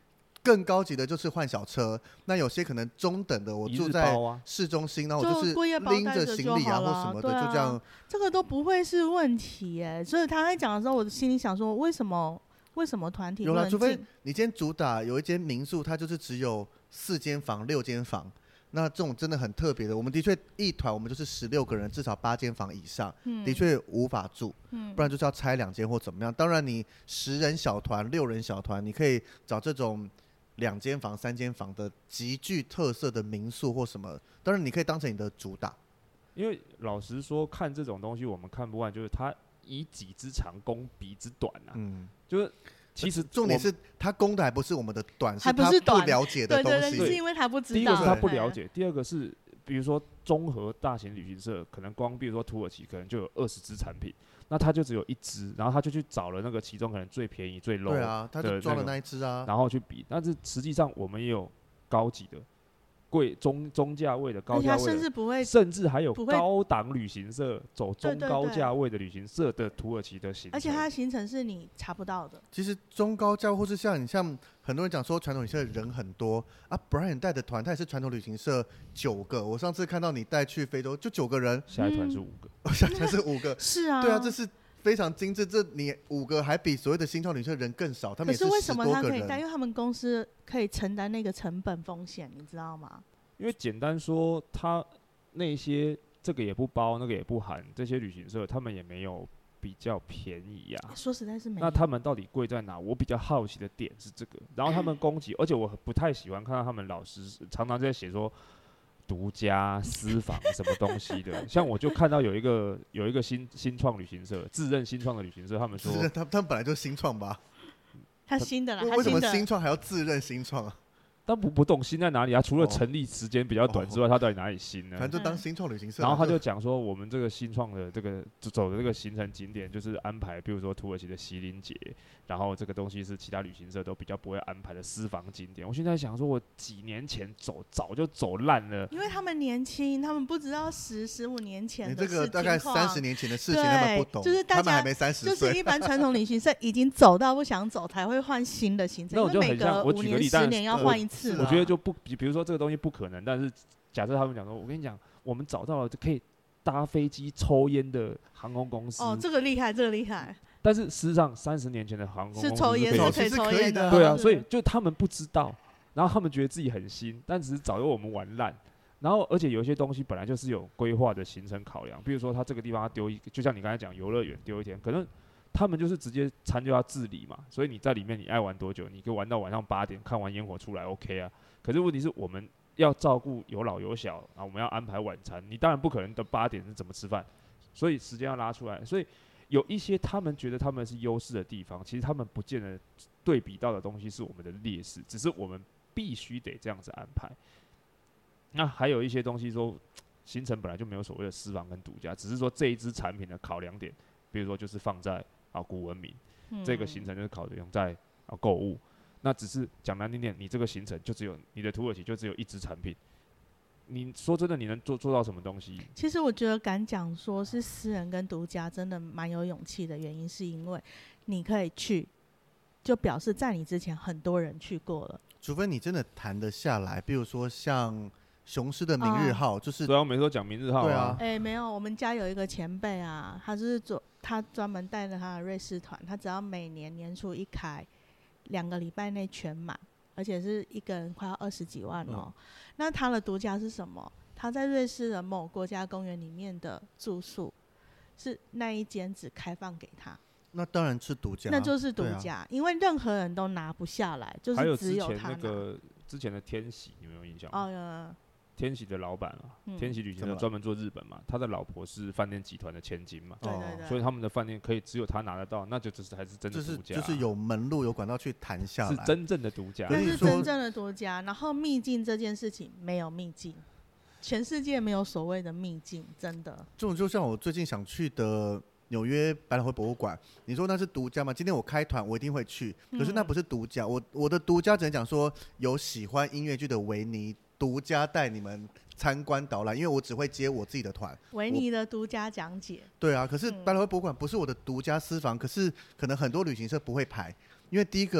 更高级的就是换小车，那有些可能中等的，我住在市中心，然后我就是拎着行李啊或什么的，就这样， 这个都不会是问题耶。所以他在讲的时候，我心里想说，为什么团体不能进？ 有了，除非你今天主打有一间民宿，它就是只有4间房、6间房。那这种真的很特别的，我们的确一团我们就是16个人，至少8间房以上，的确无法住，不然就是要拆2间或怎么样。当然你10人小团、6人小团，你可以找这种2间房、3间房的极具特色的民宿或什么，当然你可以当成你的主打。 因为老实说，看这种东西我们看不惯，就是它以己之长攻彼之短啊，就是其实重点是他攻的还不是我们的短，是他不了解的东西。 对，是因为他不知道。 第一个是他不了解，第二个是比如说综合大型旅行社，可能光比如说土耳其可能就有20支产品，那他就只有1支，然后他就去找了那个其中可能最便宜最 low 的， 对啊，他就装了那一支啊， 然后去比。但是实际上我们也有高级的。贵中价位的高价位的，甚至还有高档旅行社走中高价位的旅行社的土耳其的行程， 而且它的行程是你查不到的。 其实中高价或是像很多人讲说传统旅行社人很多啊 ，Brian 带的团他也是传统旅行社9个，我上次看到你带去非洲就9个人， 下一团是5个， 下一团是5个， 是啊， 对啊，这是非常精致，这你5个还比所谓的新创旅行社人更少，他们也是10多个人。可是为什么他可以带？ 因为他们公司可以承担那个成本风险，你知道吗？ 因为简单说，他那些这个也不包，那个也不含，这些旅行社他们也没有比较便宜呀。 说实在是没有。 那他们到底贵在哪？我比较好奇的点是这个。然后他们攻击，而且我不太喜欢看到他们老师常常在写说独家私房什么东西的。像我就看到有一个新创旅行社，自认新创的旅行社，他们说他们本来就新创吧？ 他新的啦， 为什么新创还要自认新创啊？ 但不懂新在哪里啊？除了成立时间比较短之外，他到底哪里新呢？ 反正就当新创旅行社。 然后他就讲说，我们这个新创的这个走的这个行程景点，就是安排，比如说土耳其的席林节，然后这个东西是其他旅行社都比较不会安排的私房景点。我现在想说，我几年前早就走烂了。 因为他们年轻，他们不知道15年前的事情。你这个大概30年前的事情，他们不懂， 就是他们还没30岁。 就是一般传统旅行社已经走到不想走，才会换新的行程。 那我就很像，我举个例， 10年要换一次。 我觉得就不，比如说这个东西不可能，但是假设他们讲说，我跟你讲，我们找到了可以搭飞机抽烟的航空公司。 哦，这个厉害，这个厉害。 但是事实上，30年前的航空公司是抽烟是可以抽烟的。 对啊，所以就他们不知道，然后他们觉得自己很新，但只是早就我们玩烂。然后，而且有一些东西本来就是有规划的行程考量，比如说他这个地方他丢一个，就像你刚才讲游乐园丢一天，可能他们就是直接餐就要自理嘛，所以你在里面你爱玩多久，你可以玩到晚上8点，看完烟火出来 OK 啊。可是问题是我们要照顾有老有小啊，我们要安排晚餐，你当然不可能到8点是怎么吃饭，所以时间要拉出来。所以有一些他们觉得他们是优势的地方，其实他们不见得对比到的东西是我们的劣势，只是我们必须得这样子安排。那还有一些东西说，行程本来就没有所谓的私房跟独家，只是说这一支产品的考量点，比如说就是放在古文明，这个行程就是考量在购物。那只是讲难听点，你这个行程就只有你的土耳其就只有1支产品，你说真的你能做到什么东西？ 其实我觉得敢讲说是私人跟独家真的蛮有勇气的原因，是因为你可以去，就表示在你之前很多人去过了。 除非你真的谈得下来，比如说像雄狮的明日号，就是对啊，我每次都讲明日号啊。 没有，我们家有一个前辈啊，他专门带着他的瑞士团，他只要每年年初一开，2个礼拜内全满，而且是一个人快要20几万哦。那他的独家是什么？他在瑞士的某国家公园里面的住宿，是那一间只开放给他。 那当然是独家， 那就是独家，因为任何人都拿不下来，就是只有他拿。 还有之前那个之前的天喜，你有没有印象？天喜的老板啊，天喜旅行社专门做日本嘛，他的老婆是饭店集团的千金嘛，所以他们的饭店可以只有他拿得到，那就还是真的独家， 就是有门路有管道去谈下来， 是真正的独家， 那是真正的独家。然后秘境这件事情没有秘境，全世界没有所谓的秘境，真的。 这种就像我最近想去的纽约百老汇博物馆，你说那是独家吗？今天我开团我一定会去，可是那不是独家，我的独家只能讲说有喜欢音乐剧的维尼独家带你们参观导览，因为我只会接我自己的团。 维尼的独家讲解。 对啊，可是百老汇博物馆不是我的独家私房，可是可能很多旅行社不会排，因为第一个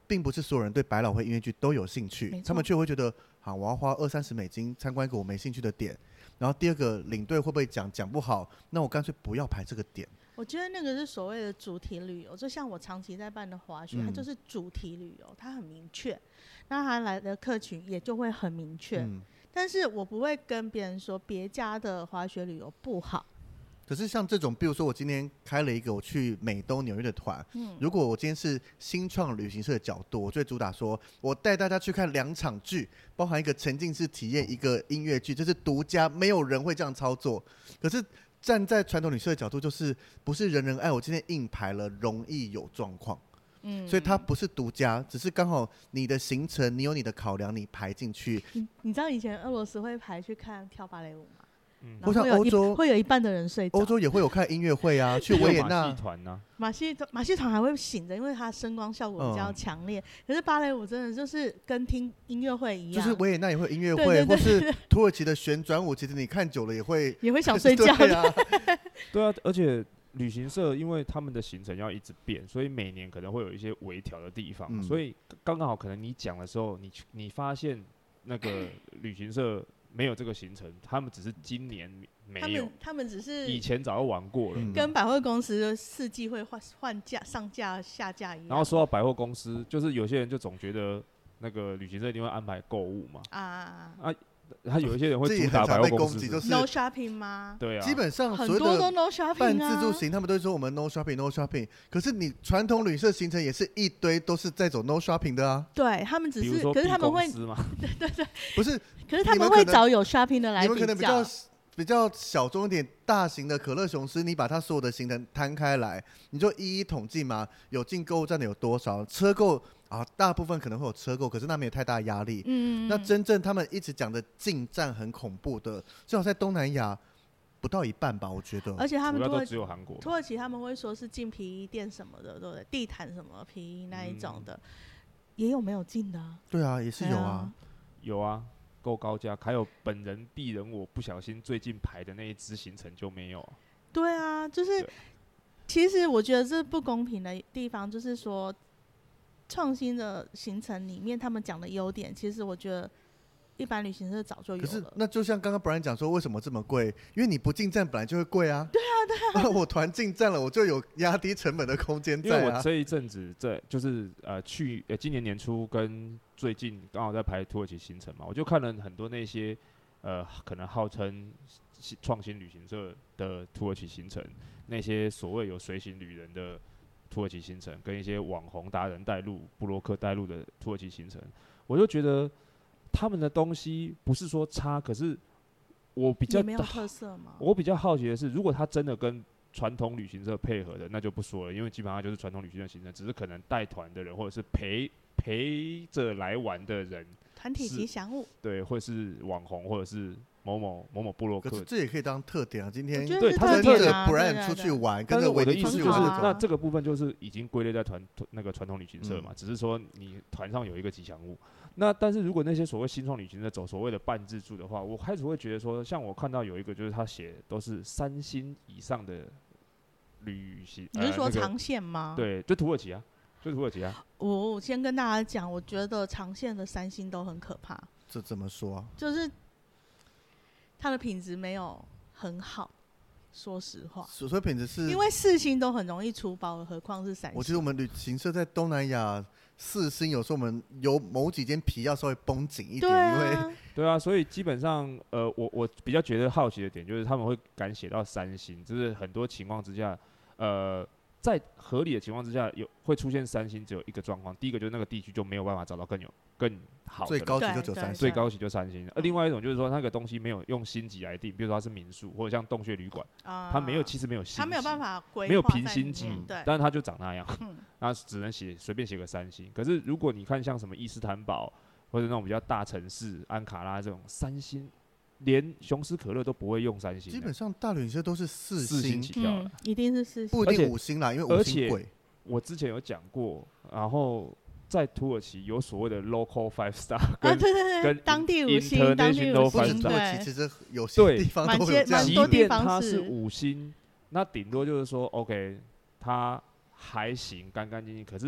并不是所有人对百老汇音乐剧都有兴趣，他们却会觉得好，我要花$20-30参观一个我没兴趣的点。然后第二个，领队会不会讲不好，那我干脆不要排这个点。 我觉得那个是所谓的主题旅游，就像我长期在办的滑雪，它就是主题旅游，它很明确，那它来的客群也就会很明确。但是我不会跟别人说别家的滑雪旅游不好。 可是像这种，比如说我今天开了一个我去美东纽约的团，如果我今天是新创旅行社的角度，我就会主打说我带大家去看2场剧，包含一个沉浸式体验，一个音乐剧，这是独家，没有人会这样操作。可是站在传统旅行社的角度，就是不是人人爱，我今天硬排了容易有状况。所以它不是独家，只是刚好你的行程你有你的考量，你排进去。 你知道以前俄罗斯会排去看跳芭蕾舞吗？ 或像欧洲会有一半的人睡着， 欧洲也会有看音乐会啊，去维也纳马戏团还会醒着，因为它声光效果比较强烈。可是芭蕾舞真的就是跟听音乐会一样， 就是维也纳也会有音乐会，或是土耳其的旋转舞，其实你看久了也会想睡觉的。 对啊，而且旅行社因为他们的行程要一直变，所以每年可能会有一些微调的地方，所以刚好可能你讲的时候，你发现那个旅行社没有这个行程，他们只是今年没有， 他们只是以前早就玩过了， 跟百货公司的4季会换价、上架、下架一样。 然后说到百货公司，就是有些人就总觉得那个旅行社一定会安排购物嘛，他有一些人会主打百货公司， 就是 no shopping 吗？ 对啊， 基本上很多都 no shopping 办自助行，他们都会说我们 no shopping no shopping。可是你传统旅社行程也是一堆都是在走 no shopping 的啊。 对他们只是，可是他们会，对， 不是， 可是他们会找有 shopping 的来比较。 你们可能比较小众一点，大型的可乐雄狮，你把它所有的行程摊开来，你就一一统计嘛，有进购物站的有多少，车购啊，大部分可能会有车购，可是那没有太大压力。那真正他们一直讲的进站很恐怖的，至少在东南亚不到一半吧，我觉得。 而且他们主要都只有韩国、 土耳其他们会说是进皮衣店什么的，对不对？地毯什么皮衣那一种的，也有没有进的啊？ 对啊，也是有啊， 有啊。够高价，还有本人鄙人我不小心最近排的那一支行程就没有。 对啊，就是其实我觉得这不公平的地方，就是说创新的行程里面他们讲的优点，其实我觉得一般旅行社早就有了。 可是那就像刚刚Brian讲说，为什么这么贵？因为你不进站本来就会贵啊。 对啊。 我团进站了，我就有压低成本的空间在啊。 因为我这一阵子就是今年年初跟最近刚好在排土耳其行程嘛，我就看了很多那些可能号称创新旅行社的土耳其行程，那些所谓有随行旅人的土耳其行程，跟一些网红达人带路、部落客带路的土耳其行程，我就觉得他们的东西不是说差，可是我比较没有特色吗？ 我比较好奇的是，如果他真的跟传统旅行社配合的，那就不说了，因为基本上就是传统旅行社行程，只是可能带团的人或者是陪着来玩的人， 团体吉祥物， 对，或是网红，或者是某某部落客， 可是这也可以当特点啊。今天对他是跟着 Brian 出去玩，跟着我的意思就是，那这个部分就是已经归类在那个传统旅行社嘛，只是说你团上有一个吉祥物。那但是如果那些所谓新创旅行社走所谓的半自助的话，我开始会觉得说，像我看到有一个就是他写都是3星以上的旅行， 你是说长线吗？ 对，就土耳其啊。就是土耳其啊！ 我先跟大家讲，我觉得长线的3星都很可怕。 这怎么说？ 就是它的品质没有很好，说实话。 所以品质是因为4星都很容易出包，何况是3星。 我觉得我们旅行社在东南亚4星，有时候我们有某几间皮要稍微绷紧一点，因为对啊，所以基本上我比较觉得好奇的点就是他们会敢写到3星，就是很多情况之下，在合理的情况之下，会出现3星，只有一个状况。第一个就是那个地区就没有办法找到更好的， 最高级就只有3星， 最高级就3星。另外一种就是说，那个东西没有用星级来定，比如说它是民宿或者像洞穴旅馆，它其实没有星级， 它没有办法规划， 没有评星级，但是它就长那样，那只能随便写个3星。可是如果你看像什么伊斯坦堡或者那种比较大城市安卡拉这种3星。连雄狮可乐都不会用3星， 基本上大旅行社都是4 星起跳了， 一定是4星， 不一定5星啦，因为5星贵。 我之前有讲过，然后在土耳其有所谓的 local 5 star， 跟当地5星，当地5星， 土耳其其实有些地方都会有这样， 即便它是5星，那顶多就是说 OK， 它还行，干干净净，可是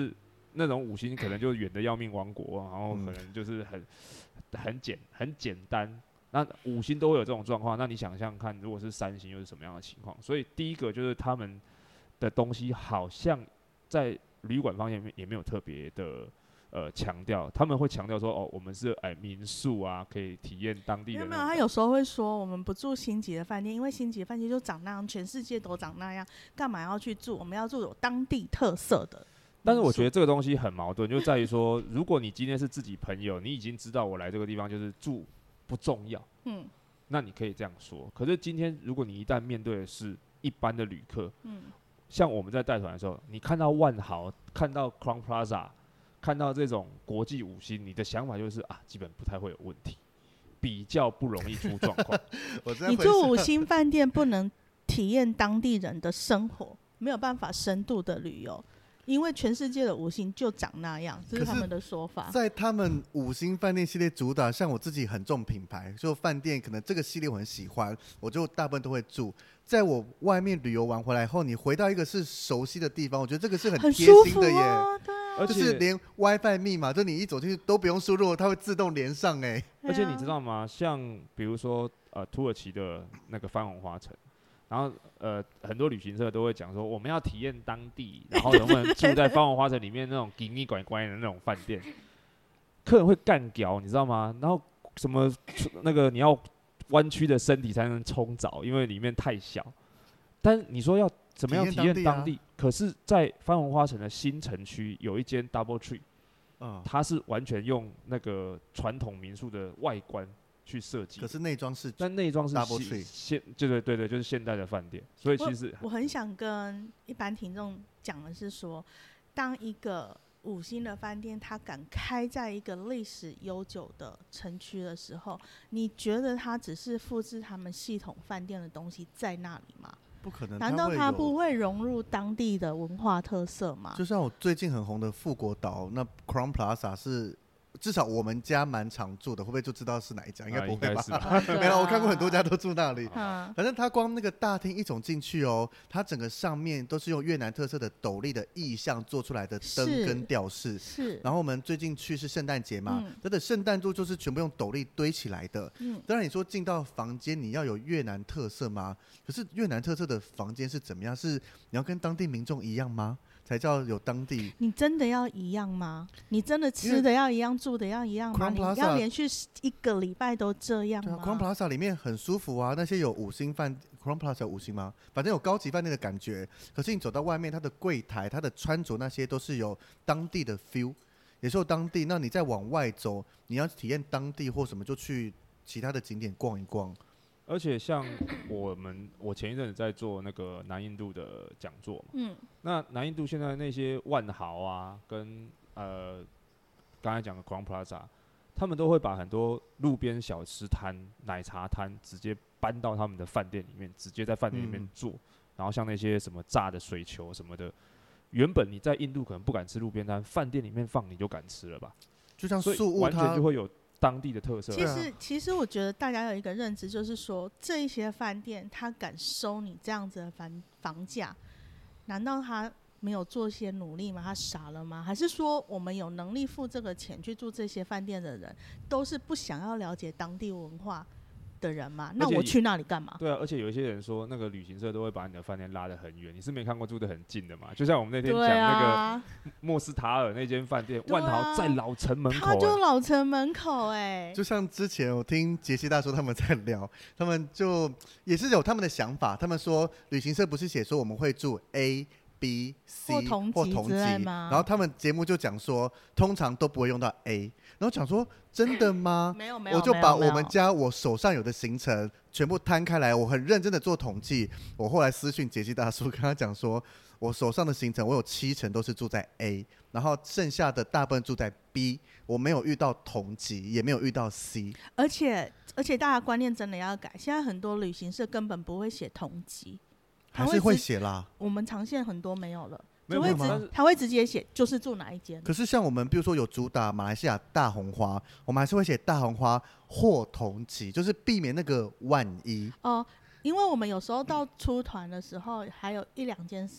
那种5星可能就远的要命王国，然后可能就是很简单。那5星都会有这种状况，那你想象看，如果是3星又是什么样的情况？所以第一个就是他们的东西好像在旅馆方面也没有特别的强调，他们会强调说哦，我们是民宿啊，可以体验当地的。 没有，他有时候会说我们不住星级的饭店，因为星级的饭店就长那样，全世界都长那样，干嘛要去住？我们要住有当地特色的。 但是我觉得这个东西很矛盾，就在于说，如果你今天是自己朋友，你已经知道我来这个地方就是住不重要，那你可以这样说。可是今天如果你一旦面对的是一般的旅客，像我们在带团的时候，你看到万豪，看到 Crown Plaza， 看到这种国际5星，你的想法就是基本不太会有问题，比较不容易出状况。 你住5星饭店不能体验当地人的生活，没有办法深度的旅游。因为全世界的5星就长那样，这是他们的说法。 在他们5星饭店系列主打，像我自己很重品牌，就饭店可能这个系列我很喜欢，我就大部分都会住。在我外面旅游完回来后，你回到一个是熟悉的地方，我觉得这个是很贴心的耶。 而且就是连 WiFi 密码，就你一走进去都不用输入，它会自动连上哎。 而且你知道吗？像比如说土耳其的那个番红花城。然后很多旅行社都会讲说，我们要体验当地，然后能不能住在番红花城里面那种奇奇怪怪的那种饭店，客人会干屌，你知道吗？然后什么那个你要弯曲的身体才能冲澡，因为里面太小。但你说要怎么样体验当地？可是，在番红花城的新城区有一间 Double Tree，它是完全用那个传统民宿的外观去设计， 可是内装是， 但内装是对，就是现代的饭店，所以其实我很想跟一般听众讲的是说，当一个5星的饭店它敢开在一个历史悠久的城区的时候，你觉得它只是复制他们系统饭店的东西在那里吗？ 不可能， 难道它不会融入当地的文化特色吗？ 就像我最近很红的富国岛，那 Crown Plaza 是。至少我们家蛮常住的，会不会就知道是哪一家？应该不会吧？没有，我看过很多家都住那里。反正它光那个大厅一走进去哦，它整个上面都是用越南特色的斗笠的意象做出来的灯跟吊饰。 是。 然后我们最近去是圣诞节嘛，它的圣诞柱就是全部用斗笠堆起来的。当然你说进到房间你要有越南特色吗？可是越南特色的房间是怎么样？是你要跟当地民众一样吗？才叫有当地。 你真的要一样吗？你真的吃的要一样，住的要一样吗？你要连续1个礼拜都这样吗？ Crown Plaza 里面很舒服啊，那些有5星饭 Crown Plaza 有5星吗？反正有高级饭店的感觉。可是你走到外面，它的柜台、它的穿着那些都是有当地的 feel， 也是有当地。那你再往外走，你要体验当地或什么，就去其他的景点逛一逛。 而且像我前一阵子在做那个南印度的讲座嘛，那南印度现在那些万豪啊，跟刚才讲的 Crown Plaza， 他们都会把很多路边小吃摊、奶茶摊直接搬到他们的饭店里面，直接在饭店里面做。然后像那些什么炸的水球什么的，原本你在印度可能不敢吃路边摊，饭店里面放你就敢吃了吧？ 就像素屋， 完全就会有当地的特色。 其实我觉得大家有一个认知，就是说这一些饭店他敢收你这样子的房价，难道他没有做些努力吗？他傻了吗？还是说我们有能力付这个钱去住这些饭店的人，都是不想要了解当地文化的人吗？那我去那里干嘛？ 对啊，而且有一些人说，那个旅行社都会把你的饭店拉得很远，你是没看过住得很近的嘛？就像我们那天讲那个莫斯塔尔那间饭店，万豪在老城门口， 他就老城门口就像之前我听杰西大叔他们在聊，他们就也是有他们的想法，他们说旅行社不是写说我们会住 A、B、C 或同级，然后他们节目就讲说，通常都不会用到 A， 然后讲说真的吗？ 没有，我就把我们家我手上有的行程全部摊开来，我很认真的做统计。我后来私讯杰西大叔，跟他讲说，我手上的行程我有7成都是住在 A， 然后剩下的大部分住在 B， 我没有遇到同级，也没有遇到 C。而且大家观念真的要改，现在很多旅行社根本不会写同级。 还是会写啦， 我们长线很多没有了， 他会直接写就是住哪一间。 可是像我们比如说有主打马来西亚大红花，我们还是会写大红花或同级，就是避免那个万一。 因为我们有时候到出团的时候，还有1-2间是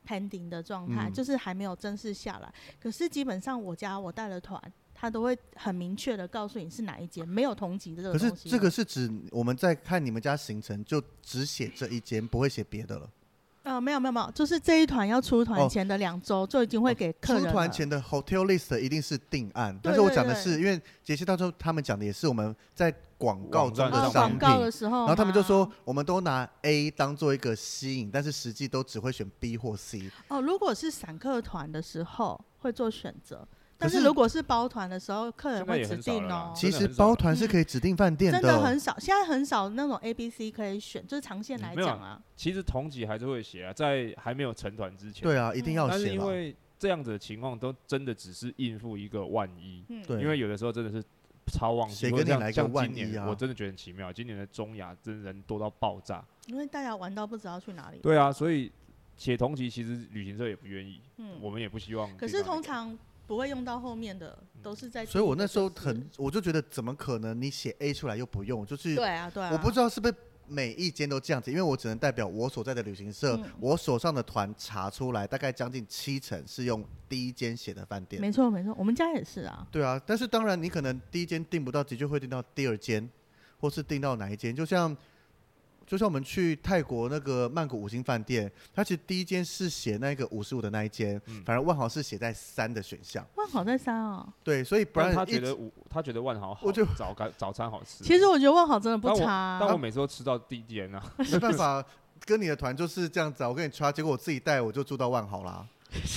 pending 的状态，就是还没有正式下来。可是基本上我带的团，他都会很明确的告诉你是哪一间，没有同级的这个东西。 可是这个是指我们在看你们家行程就只写这一间，不会写别的了。 没有，就是这一团要出团前的2周就已经会给客人了。 出团前的 hotel list 一定是定案，但是我讲的是，因为杰西当初他们讲的也是我们在广告中的商品， 的时候， 然后他们就说我们都拿 A 当做一个吸引，但是实际都只会选 B 或 C。 如果是散客团的时候会做选择。但是如果是包团的时候，客人会指定哦。 其实包团是可以指定饭店的， 真的很少，现在很少那种 A、B、C 可以选，就是长线来讲啊。 其实同级还是会写啊，在还没有成团之前。 对啊，一定要写。 但是因为这样子的情况都真的只是应付一个万一， 对， 因为有的时候真的是超旺季， 谁跟你来个万一啊？我真的觉得很奇妙，今年的中亚真的人多到爆炸， 因为大家玩到不知道去哪里。 对啊，所以写同级其实旅行社也不愿意，我们也不希望。 可是通常不会用到后面的，都是在。 所以我那时候我就觉得怎么可能你写 A 出来又不用？就是对啊， 我不知道是不是每一间都这样子，因为我只能代表我所在的旅行社，我手上的团查出来，大概将近70%是用第一间写的饭店。 没错，我们家也是啊。 对啊，但是当然你可能第一间订不到，的确会订到第二间，或是订到哪一间，就像我们去泰国那个曼谷5星饭店，它其实第一间是写那个55的那一间，反而万豪是写在3的选项。 万豪在3哦。 对，所以不然他觉得万豪好，早餐好吃。 其实我觉得万豪真的不差， 但我每次都吃到第一间啊。 没办法，跟你的团就是这样子啊，我跟你刷，结果我自己带我就住到万豪啦。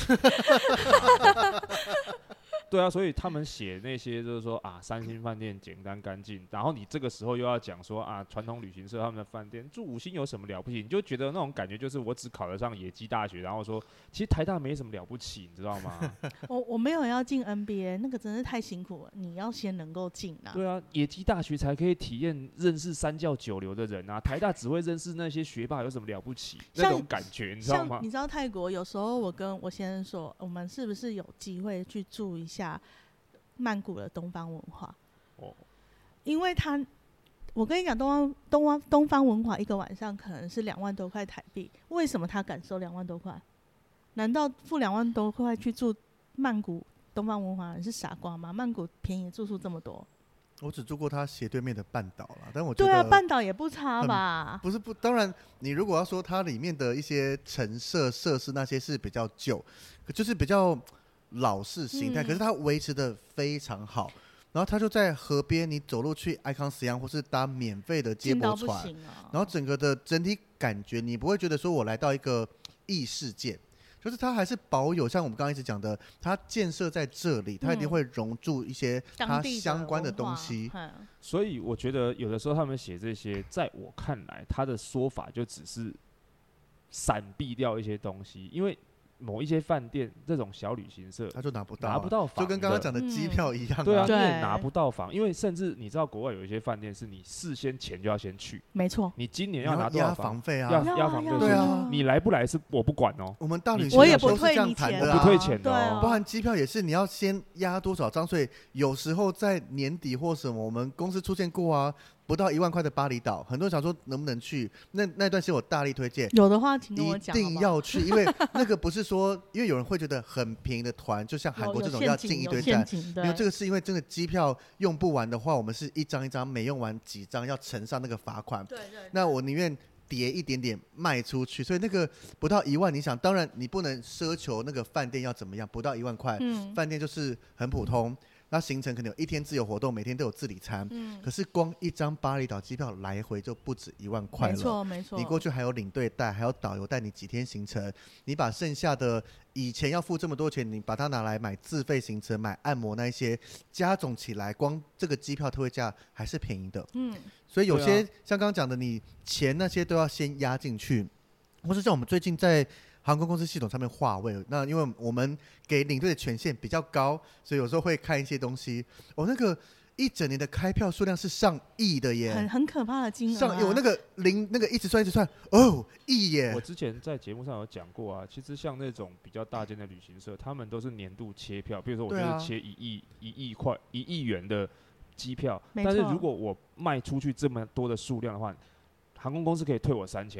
对啊，所以他们写那些就是说啊，3星饭店简单干净，然后你这个时候又要讲说啊，传统旅行社他们的饭店住5星有什么了不起？你就觉得那种感觉就是我只考得上野鸡大学，然后说其实台大没什么了不起，你知道吗？ 我没有要进 NBA， 那个真是太辛苦了，你要先能够进啊。 对啊，野鸡大学才可以体验认识3教9流的人啊，台大只会认识那些学霸，有什么了不起？那种感觉你知道吗？ 你知道泰国有时候我跟我先生说，我们是不是有机会去住一下曼谷的东方文化？因为我跟你讲，东方文化一个晚上可能是2万多块台币，为什么他敢收2万多块？难道付2万多块去住曼谷东方文化，你是傻瓜吗？曼谷便宜住宿这么多。 我只住过它斜对面的半岛啦，但我觉得对啊，半岛也不差吧？ 不，当然，你如果要说它里面的一些陈设设施那些是比较旧，就是比较老式形态，可是它维持的非常好。然后它就在河边，你走路去 Icon Siam 或是搭免费的接驳船，然后整个的整体感觉，你不会觉得说我来到一个异世界。就是它还是保有像我们刚刚一直讲的，它建设在这里，它一定会融入一些它相关的东西。 所以我觉得有的时候他们写这些，在我看来，他的说法就只是闪避掉一些东西，因为某一些饭店这种小旅行社， 他就拿不到房， 就跟刚刚讲的机票一样。 对啊，你也拿不到房，因为甚至你知道国外有一些饭店是你事先钱就要先去。 没错， 你今年要拿多少房费啊？ 押房费， 对啊， 你来不来是我不管哦。 我们大旅行我也不社退你钱， 我不退钱的哦。 包含机票也是，你要先押多少张？所以有时候在年底或什么，我们公司出现过啊。不到1万块的巴厘岛，很多人想说能不能去？那段时间我大力推荐， 有的话请跟我讲， 一定要去，因为那个不是说，因为有人会觉得很便宜的团，就像韩国这种要进一堆站，因为这个是因为真的机票用不完的话，我们是一张一张没用完几张要乘上那个罚款。 对。 那我宁愿叠一点点卖出去，所以那个不到1万，你想，当然你不能奢求那个饭店要怎么样，不到1万块，饭店就是很普通。那行程可能有1天自由活动，每天都有自理餐。可是光一张巴厘岛机票来回就不止1万块了。 没错。 你过去还有领队带，还有导游带你几天行程，你把剩下的以前要付这么多钱，你把它拿来买自费行程、买按摩那一些，加总起来，光这个机票特惠价还是便宜的。所以有些像刚刚讲的，你钱那些都要先压进去，或是像我们最近在航空公司系统上面划位，那因为我们给领队的权限比较高，所以有时候会看一些东西。那个一整年的开票数量是上亿的耶， 很可怕的金额。 上亿，我那个一直算，亿耶！ 我之前在节目上有讲过啊，其实像那种比较大间的旅行社，他们都是年度切票，比如说我就是切1亿元的机票，但是如果我卖出去这么多的数量的话，航空公司可以退我3000万。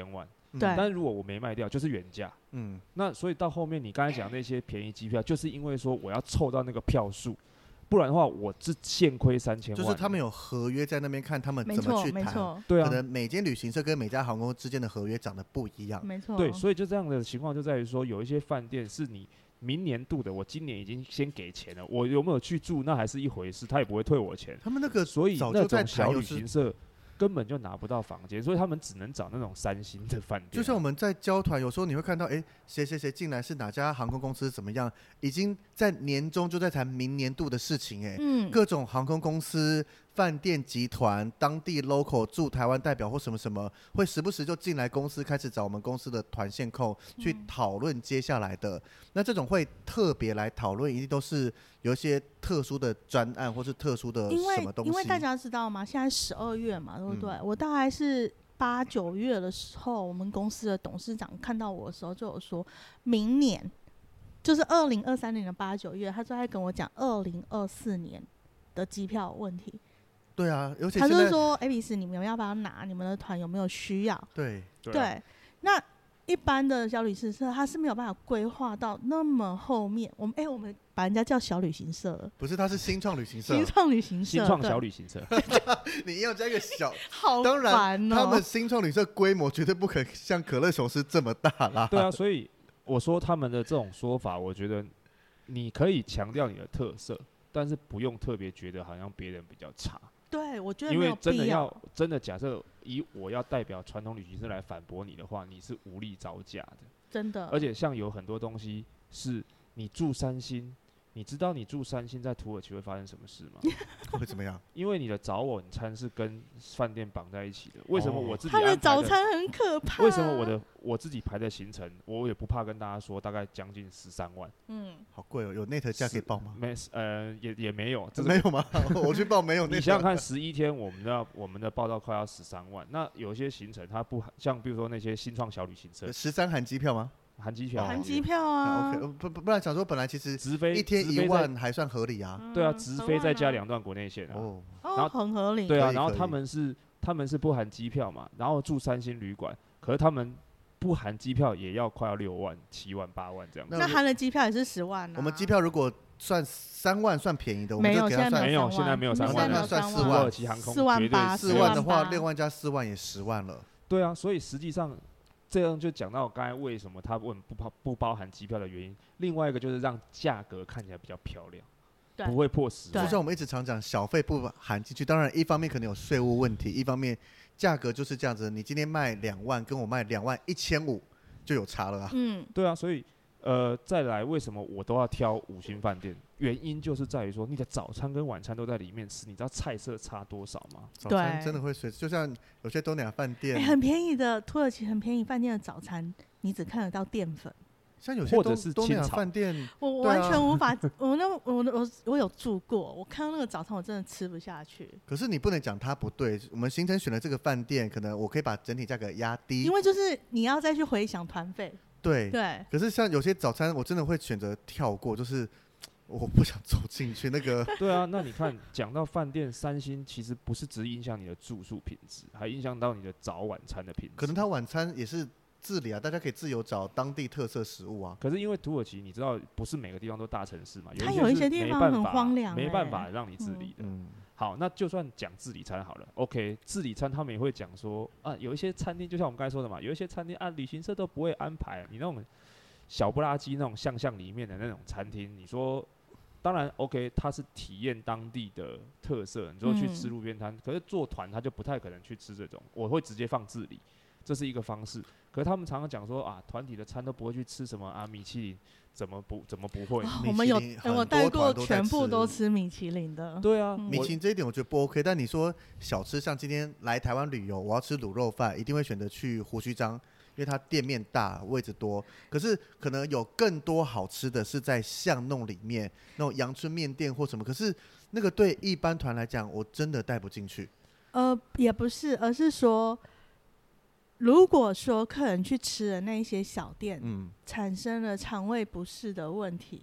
对。 但是如果我没卖掉，就是原价。那所以到后面你刚才讲那些便宜机票，就是因为说我要凑到那个票数。不然的话，我是现亏3000万。 就是他们有合约在那边看他们怎么去谈， 对啊， 可能每间旅行社跟每家航空之间的合约长得不一样。 没错， 对，所以就这样的情况就在于说，有一些饭店是你明年度的，我今年已经先给钱了，我有没有去住那还是一回事，他也不会退我钱。 他们那个所以那种小旅行社根本就拿不到房间，所以他们只能找那种3星的饭店。 就像我们在交团，有时候你会看到，谁谁谁进来是哪家航空公司怎么样，已经在年中就在谈明年度的事情，各种航空公司、饭店集团、当地 local 驻台湾代表或什么什么，会时不时就进来公司开始找我们公司的团线控去讨论接下来的。那这种会特别来讨论，一定都是有一些特殊的专案或是特殊的什么东西。 因为大家知道吗？现在12月嘛，对不对？我大概是8、9月的时候，我们公司的董事长看到我的时候就有说，明年就是2023年的8、9月，他就在跟我讲2024年的机票问题。 对啊，尤其他就是说 Avis 你们要不要拿？你们的团有没有需要？ 对， 那一般的小旅行社他是没有办法规划到那么后面。我们把人家叫小旅行社了， 不是，他是新创旅行社， 新创旅行社， 新创小旅行社。 你要加一个小， 好烦哦。 当然，他们新创旅行社规模绝对不可像可乐雄狮这么大啦。 对啊，所以我说他们的这种说法，我觉得你可以强调你的特色，但是不用特别觉得好像别人比较差。 对，我觉得因为真的假设以我要代表传统旅行社来反驳你的话，你是无力招架的， 真的。 而且像有很多东西是你住3星，你知道你住3星在土耳其会发生什么事吗？ 会怎么样？ 因为你的早晚餐是跟饭店绑在一起的。为什么我自己他的早餐很可怕？ 为什么我自己排的行程，我也不怕跟大家说，大概将近13万。 好贵哦！有 net 价可以报吗？ 也没有， 没有吗？我去报没有。 你想想看，11天我们的报到快要13万。那有些行程它不像，比如说那些新创小旅行社 ，13含机票吗？ 含机票， 含机票啊。 OK， 不然想说本来其实直飞 1天1万还算合理啊。 对啊，直飞再加2段国内线啊。 然后很合理。 对啊，然后他们是不含机票嘛，然后住3星旅馆，可是他们不含机票也要快要6万、7万、8万这样子。 那含了机票也是10万啊。 我们机票如果算3万算便宜的，我们就给他算没有，现在没有3万， 那算4万。 土耳其航空 4万8， 4万的话，6万加4万也10万了。 对啊，所以实际上这样就讲到刚才为什么他不包含机票的原因。另外一个就是让价格看起来比较漂亮，不会破10万。 就像我们一直常讲，小费不含进去，当然一方面可能有税务问题，一方面价格就是这样子。你今天卖2万，跟我卖21500就有差了啊。 对啊，所以再来，为什么我都要挑5星饭店？原因就是在于说，你的早餐跟晚餐都在里面吃，你知道菜色差多少吗？ 早餐真的会随，就像有些东南亚饭店， 很便宜的土耳其很便宜饭店的早餐，你只看得到淀粉。 像有些或者是东南亚饭店， 我完全无法。我有住过，我看到那个早餐我真的吃不下去。 可是你不能讲它不对，我们行程选的这个饭店，可能我可以把整体价格压低， 因为就是你要再去回想团费。 对。可是像有些早餐，我真的会选择跳过，就是我不想走进去那个。 对啊，那你看，讲到饭店3星，其实不是只影响你的住宿品质，还影响到你的早晚餐的品质。 可能它晚餐也是自理啊，大家可以自由找当地特色食物啊。 可是因为土耳其，你知道不是每个地方都大城市嘛， 它有一些地方很荒凉， 没办法让你自理的。好，那就算讲自理餐好了 ，OK， 自理餐他们也会讲说啊，有一些餐厅就像我们刚才说的嘛，有一些餐厅啊，旅行社都不会安排你那种小不拉几那种巷里面的那种餐厅，你说。当然 ，OK， 它是体验当地的特色，你说去吃路边摊，可是做团他就不太可能去吃这种，我会直接放自理，这是一个方式。可是他们常常讲说啊，团体的餐都不会去吃什么啊，米其林怎么不会？ 我们我带过全部都吃米其林的。 对啊， 米其林这一点我觉得不 OK。但你说小吃，像今天来台湾旅游，我要吃卤肉饭，一定会选择去胡须章。因为它店面大，位置多，可是可能有更多好吃的是在巷弄里面那种阳春面店或什么，可是那个对一般团来讲，我真的带不进去。 也不是，而是说，如果说客人去吃的那些小店，产生了肠胃不适的问题，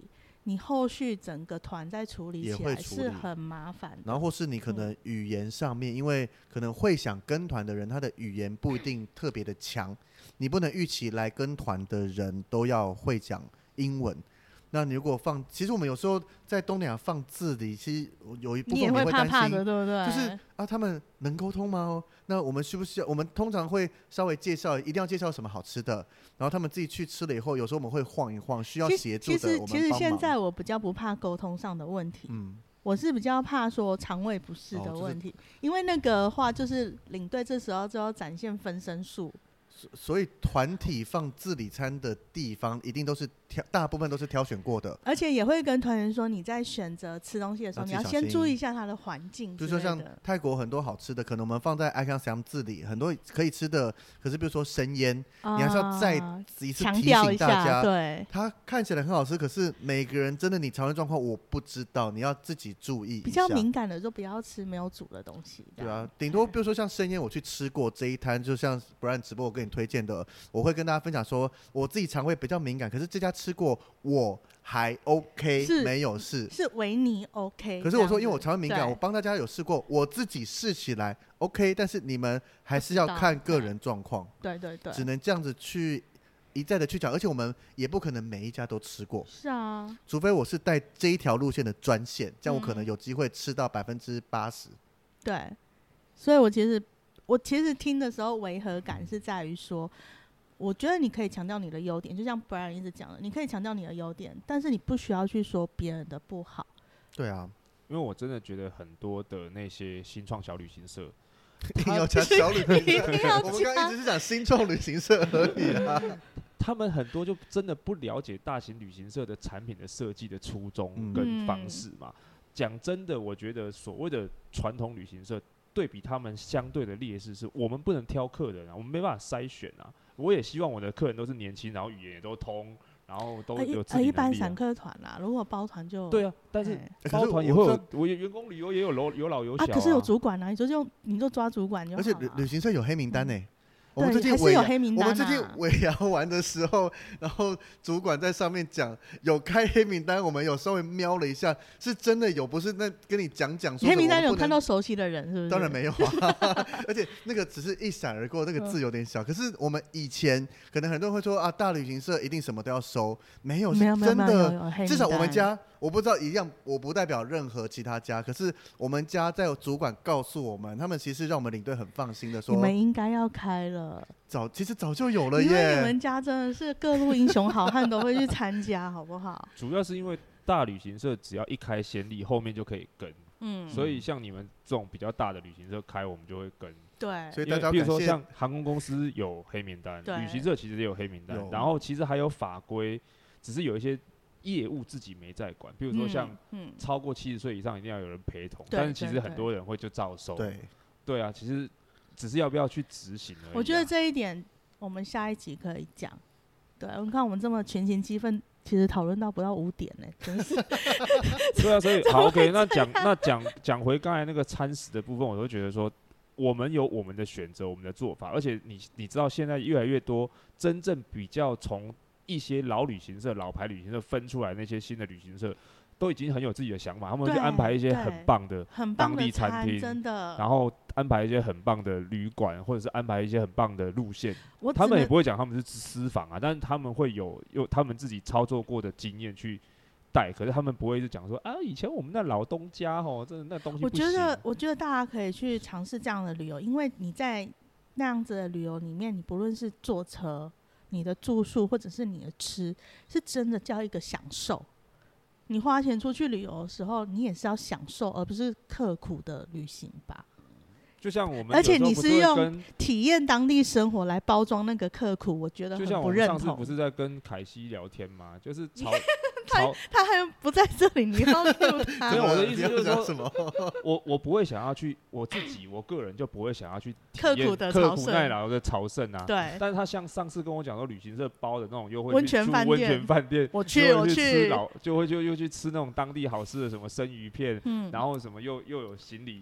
你后续整个团再处理起来是很麻烦的。 然后或是你可能语言上面，因为可能会想跟团的人，他的语言不一定特别的强，你不能预期来跟团的人都要会讲英文。那你如果其实我们有时候在东南亚放字里，其实有一部分你也会担心， 怕怕的，对不对？ 就是他们能沟通吗？那我们需不需要？我们通常会稍微介绍，一定要介绍什么好吃的，然后他们自己去吃了以后，有时候我们会晃一晃，需要协助的，我们帮忙。 其实现在我比较不怕沟通上的问题，我是比较怕说肠胃不适的问题，因为那个话就是领队这时候就要展现分身术。 所以团体放自理餐的地方，一定都是大部分都是挑选过的， 而且也会跟团员说，你在选择吃东西的时候，你要先注意一下它的环境。 比如说像泰国很多好吃的，可能我们放在 Icon Siam 自理，很多可以吃的，可是比如说生腌，你还是要再一次提醒大家， 对， 它看起来很好吃，可是每个人真的你肠胃状况我不知道，你要自己注意一下。 比较敏感的就不要吃没有煮的东西。 对啊，顶多比如说像生腌，我去吃过这一摊，就像 Brian 直播我跟你推荐的，我会跟大家分享说，我自己肠胃比较敏感，可是这家吃过我还 OK， 没有事， 是维尼 OK。 可是我说，因为我肠胃敏感，我帮大家有试过，我自己试起来 OK， 但是你们还是要看个人状况。 对对对， 只能这样子去一再的去讲，而且我们也不可能每一家都吃过。 是啊， 除非我是带这一条路线的专线，这样我可能有机会吃到80%。 对，所以我其实听的时候违和感是在于说，我觉得你可以强调你的优点，就像 Brian 一直讲的，你可以强调你的优点，但是你不需要去说别人的不好。 对啊， 因为我真的觉得很多的那些新创小旅行社， 一定要讲小旅行社，我们刚刚一直是讲新创旅行社而已啊。 他们很多就真的不了解大型旅行社的产品的设计的初衷跟方式嘛。讲真的，我觉得所谓的传统旅行社对比他们相对的劣势是，我们不能挑客人啊，我们没办法筛选啊。我也希望我的客人都是年轻，然后语言也都通，然后都有自己能力啊。 一般散客团啦，如果包团就对啊，但是包团也会有，我员工旅游也有老有小啊。 可是有主管啊，你就抓主管就好了。 而且旅行社有黑名单呢。我们最近有黑名单啊。 我们最近尾牙玩的时候，然后主管在上面讲有开黑名单，我们有稍微瞄了一下，是真的有，不是那跟你讲说。 黑名单有看到熟悉的人是不是？ 当然没有啊，而且那个只是一闪而过，那个字有点小。可是我们以前可能很多人会说啊，大旅行社一定什么都要收，没有，是真的。至少我们家，我不知道一样，我不代表任何其他家，可是我们家在有主管告诉我们，他们其实让我们领队很放心的说， 你们应该要开了。 其实早就有了耶， 因为你们家真的是各路英雄好汉都会去参加，好不好？ 主要是因为大旅行社只要一开先例，后面就可以跟。所以像你们这种比较大的旅行社开，我们就会跟。 对， 所以大家比如说像航空公司有黑名单，旅行社其实也有黑名单，然后其实还有法规，只是有一些业务自己没在管，比如说像超过70岁以上一定要有人陪同，但是其实很多人会就照收。对啊，其实只是要不要去执行而已。 我觉得这一点我们下一集可以讲。对，你看我们这么全情激愤，其实讨论到不到5点呢，真是。 对啊，所以好 OK， 那讲回刚才那个餐食的部分，我都觉得说，我们有我们的选择，我们的做法，而且你知道现在越来越多真正比较从一些老旅行社、老牌旅行社分出来那些新的旅行社。都已经很有自己的想法，他们去安排一些很棒的当地餐厅， 真的， 然后安排一些很棒的旅馆，或者是安排一些很棒的路线。他们也不会讲他们是私房啊，但是他们会有他们自己操作过的经验去带，可是他们不会是讲说啊，以前我们那老东家吼，真的那东西不行。 我觉得大家可以去尝试这样的旅游，因为你在那样子的旅游里面，你不论是坐车、你的住宿或者是你的吃，是真的叫一个享受。你花钱出去旅游的时候，你也是要享受，而不是刻苦的旅行吧。 就像我们， 而且你是用体验当地生活来包装那个刻苦，我觉得很不认同。 就像我们上次不是在跟凯西聊天吗？就是他还不在这里，你要 cue 他。 没有，我的意思就是说，我不会想要去，我个人就不会想要去刻苦耐劳的朝圣啊。 对。 但是他像上次跟我讲说，旅行社包的那种优惠温泉饭店，我去就会去吃那种当地好吃的什么生鱼片，然后什么又有行李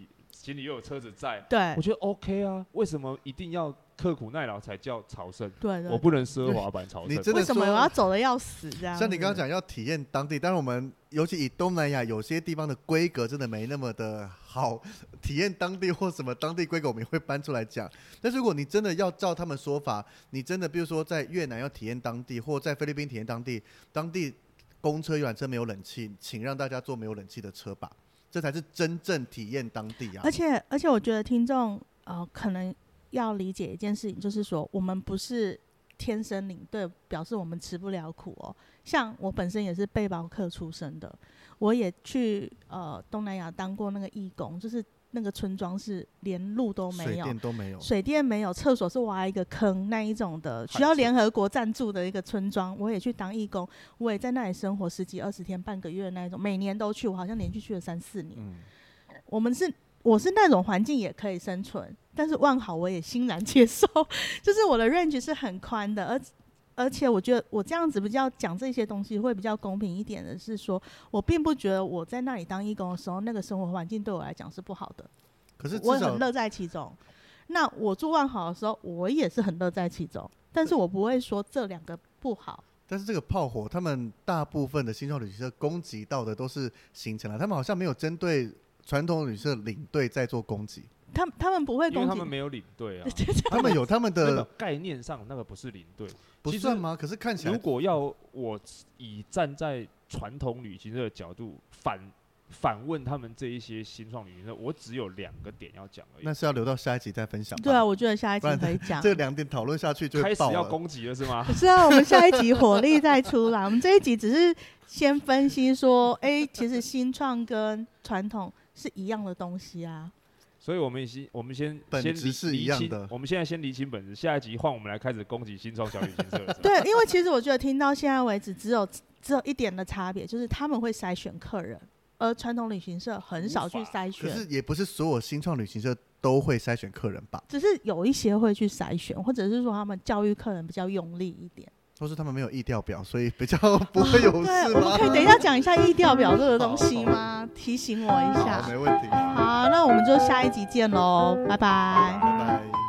行李又有车子载， 对， 我觉得 OK 啊。为什么一定要刻苦耐劳才叫朝圣？ 对， 我不能奢华版朝圣。 你真的为什么我要走的要死这样？ 像你刚刚讲要体验当地，当然我们尤其以东南亚有些地方的规格真的没那么的好，体验当地或什么当地规格我们也会搬出来讲。但是如果你真的要照他们说法，你真的比如说在越南要体验当地，或在菲律宾体验当地公车游览车没有冷气，请让大家坐没有冷气的车吧，这才是真正体验当地啊。 而且我觉得听众可能要理解一件事情，就是说我们不是天生领队，表示我们吃不了苦哦。像我本身也是背包客出身的，我也去东南亚当过那个义工，就是那个村庄是连路都没有，水电没有，厕所是挖一个坑那一种的，需要联合国赞助的一个村庄，我也去当义工，我也在那里生活10几20天半个月那一种，每年都去，我好像连续去了3、4年。我是那种环境也可以生存，但是万豪我也欣然接受，就是我的 range 是很宽的，而且我觉得我这样子比较讲这些东西会比较公平一点的是说，我并不觉得我在那里当义工的时候那个生活环境对我来讲是不好的， 可是我很乐在其中。那我住万豪的时候我也是很乐在其中，但是我不会说这两个不好。 但是这个炮火他们大部分的新创旅行社攻击到的都是行程了，他们好像没有针对传统旅行社领队在做攻击。 他们不会攻击， 因为他们没有领队啊。 他们有他们的概念上，那个不是领队， 不算吗？可是看起来， 如果要我以站在传统旅行社的角度反问他们这一些新创旅行社，我只有2个点要讲而已。 那是要留到下一集再分享吧。 对啊，我觉得下一集可以讲。 这2点讨论下去就会爆了， 开始要攻击了是吗？ 不是啊，我们下一集火力再出来。我们这一集只是先分析说，其实新创跟传统是一样的东西啊。 所以我们先本质是一样的。 我们现在先厘清本质，下一集换我们来开始攻击新创小旅行社。 对，因为其实我觉得听到现在为止，只有一点的差别，就是他们会筛选客人，而传统旅行社很少去筛选。 可是也不是所有新创旅行社都会筛选客人吧？ 只是有一些会去筛选，或者是说他们教育客人比较用力一点。 都是他们没有疫调表，所以比较不会有事吗？ 对，我们可以等一下讲一下疫调表这个东西吗？提醒我一下。 好，没问题。 好，那我们就下一集见喽，拜拜。 拜拜。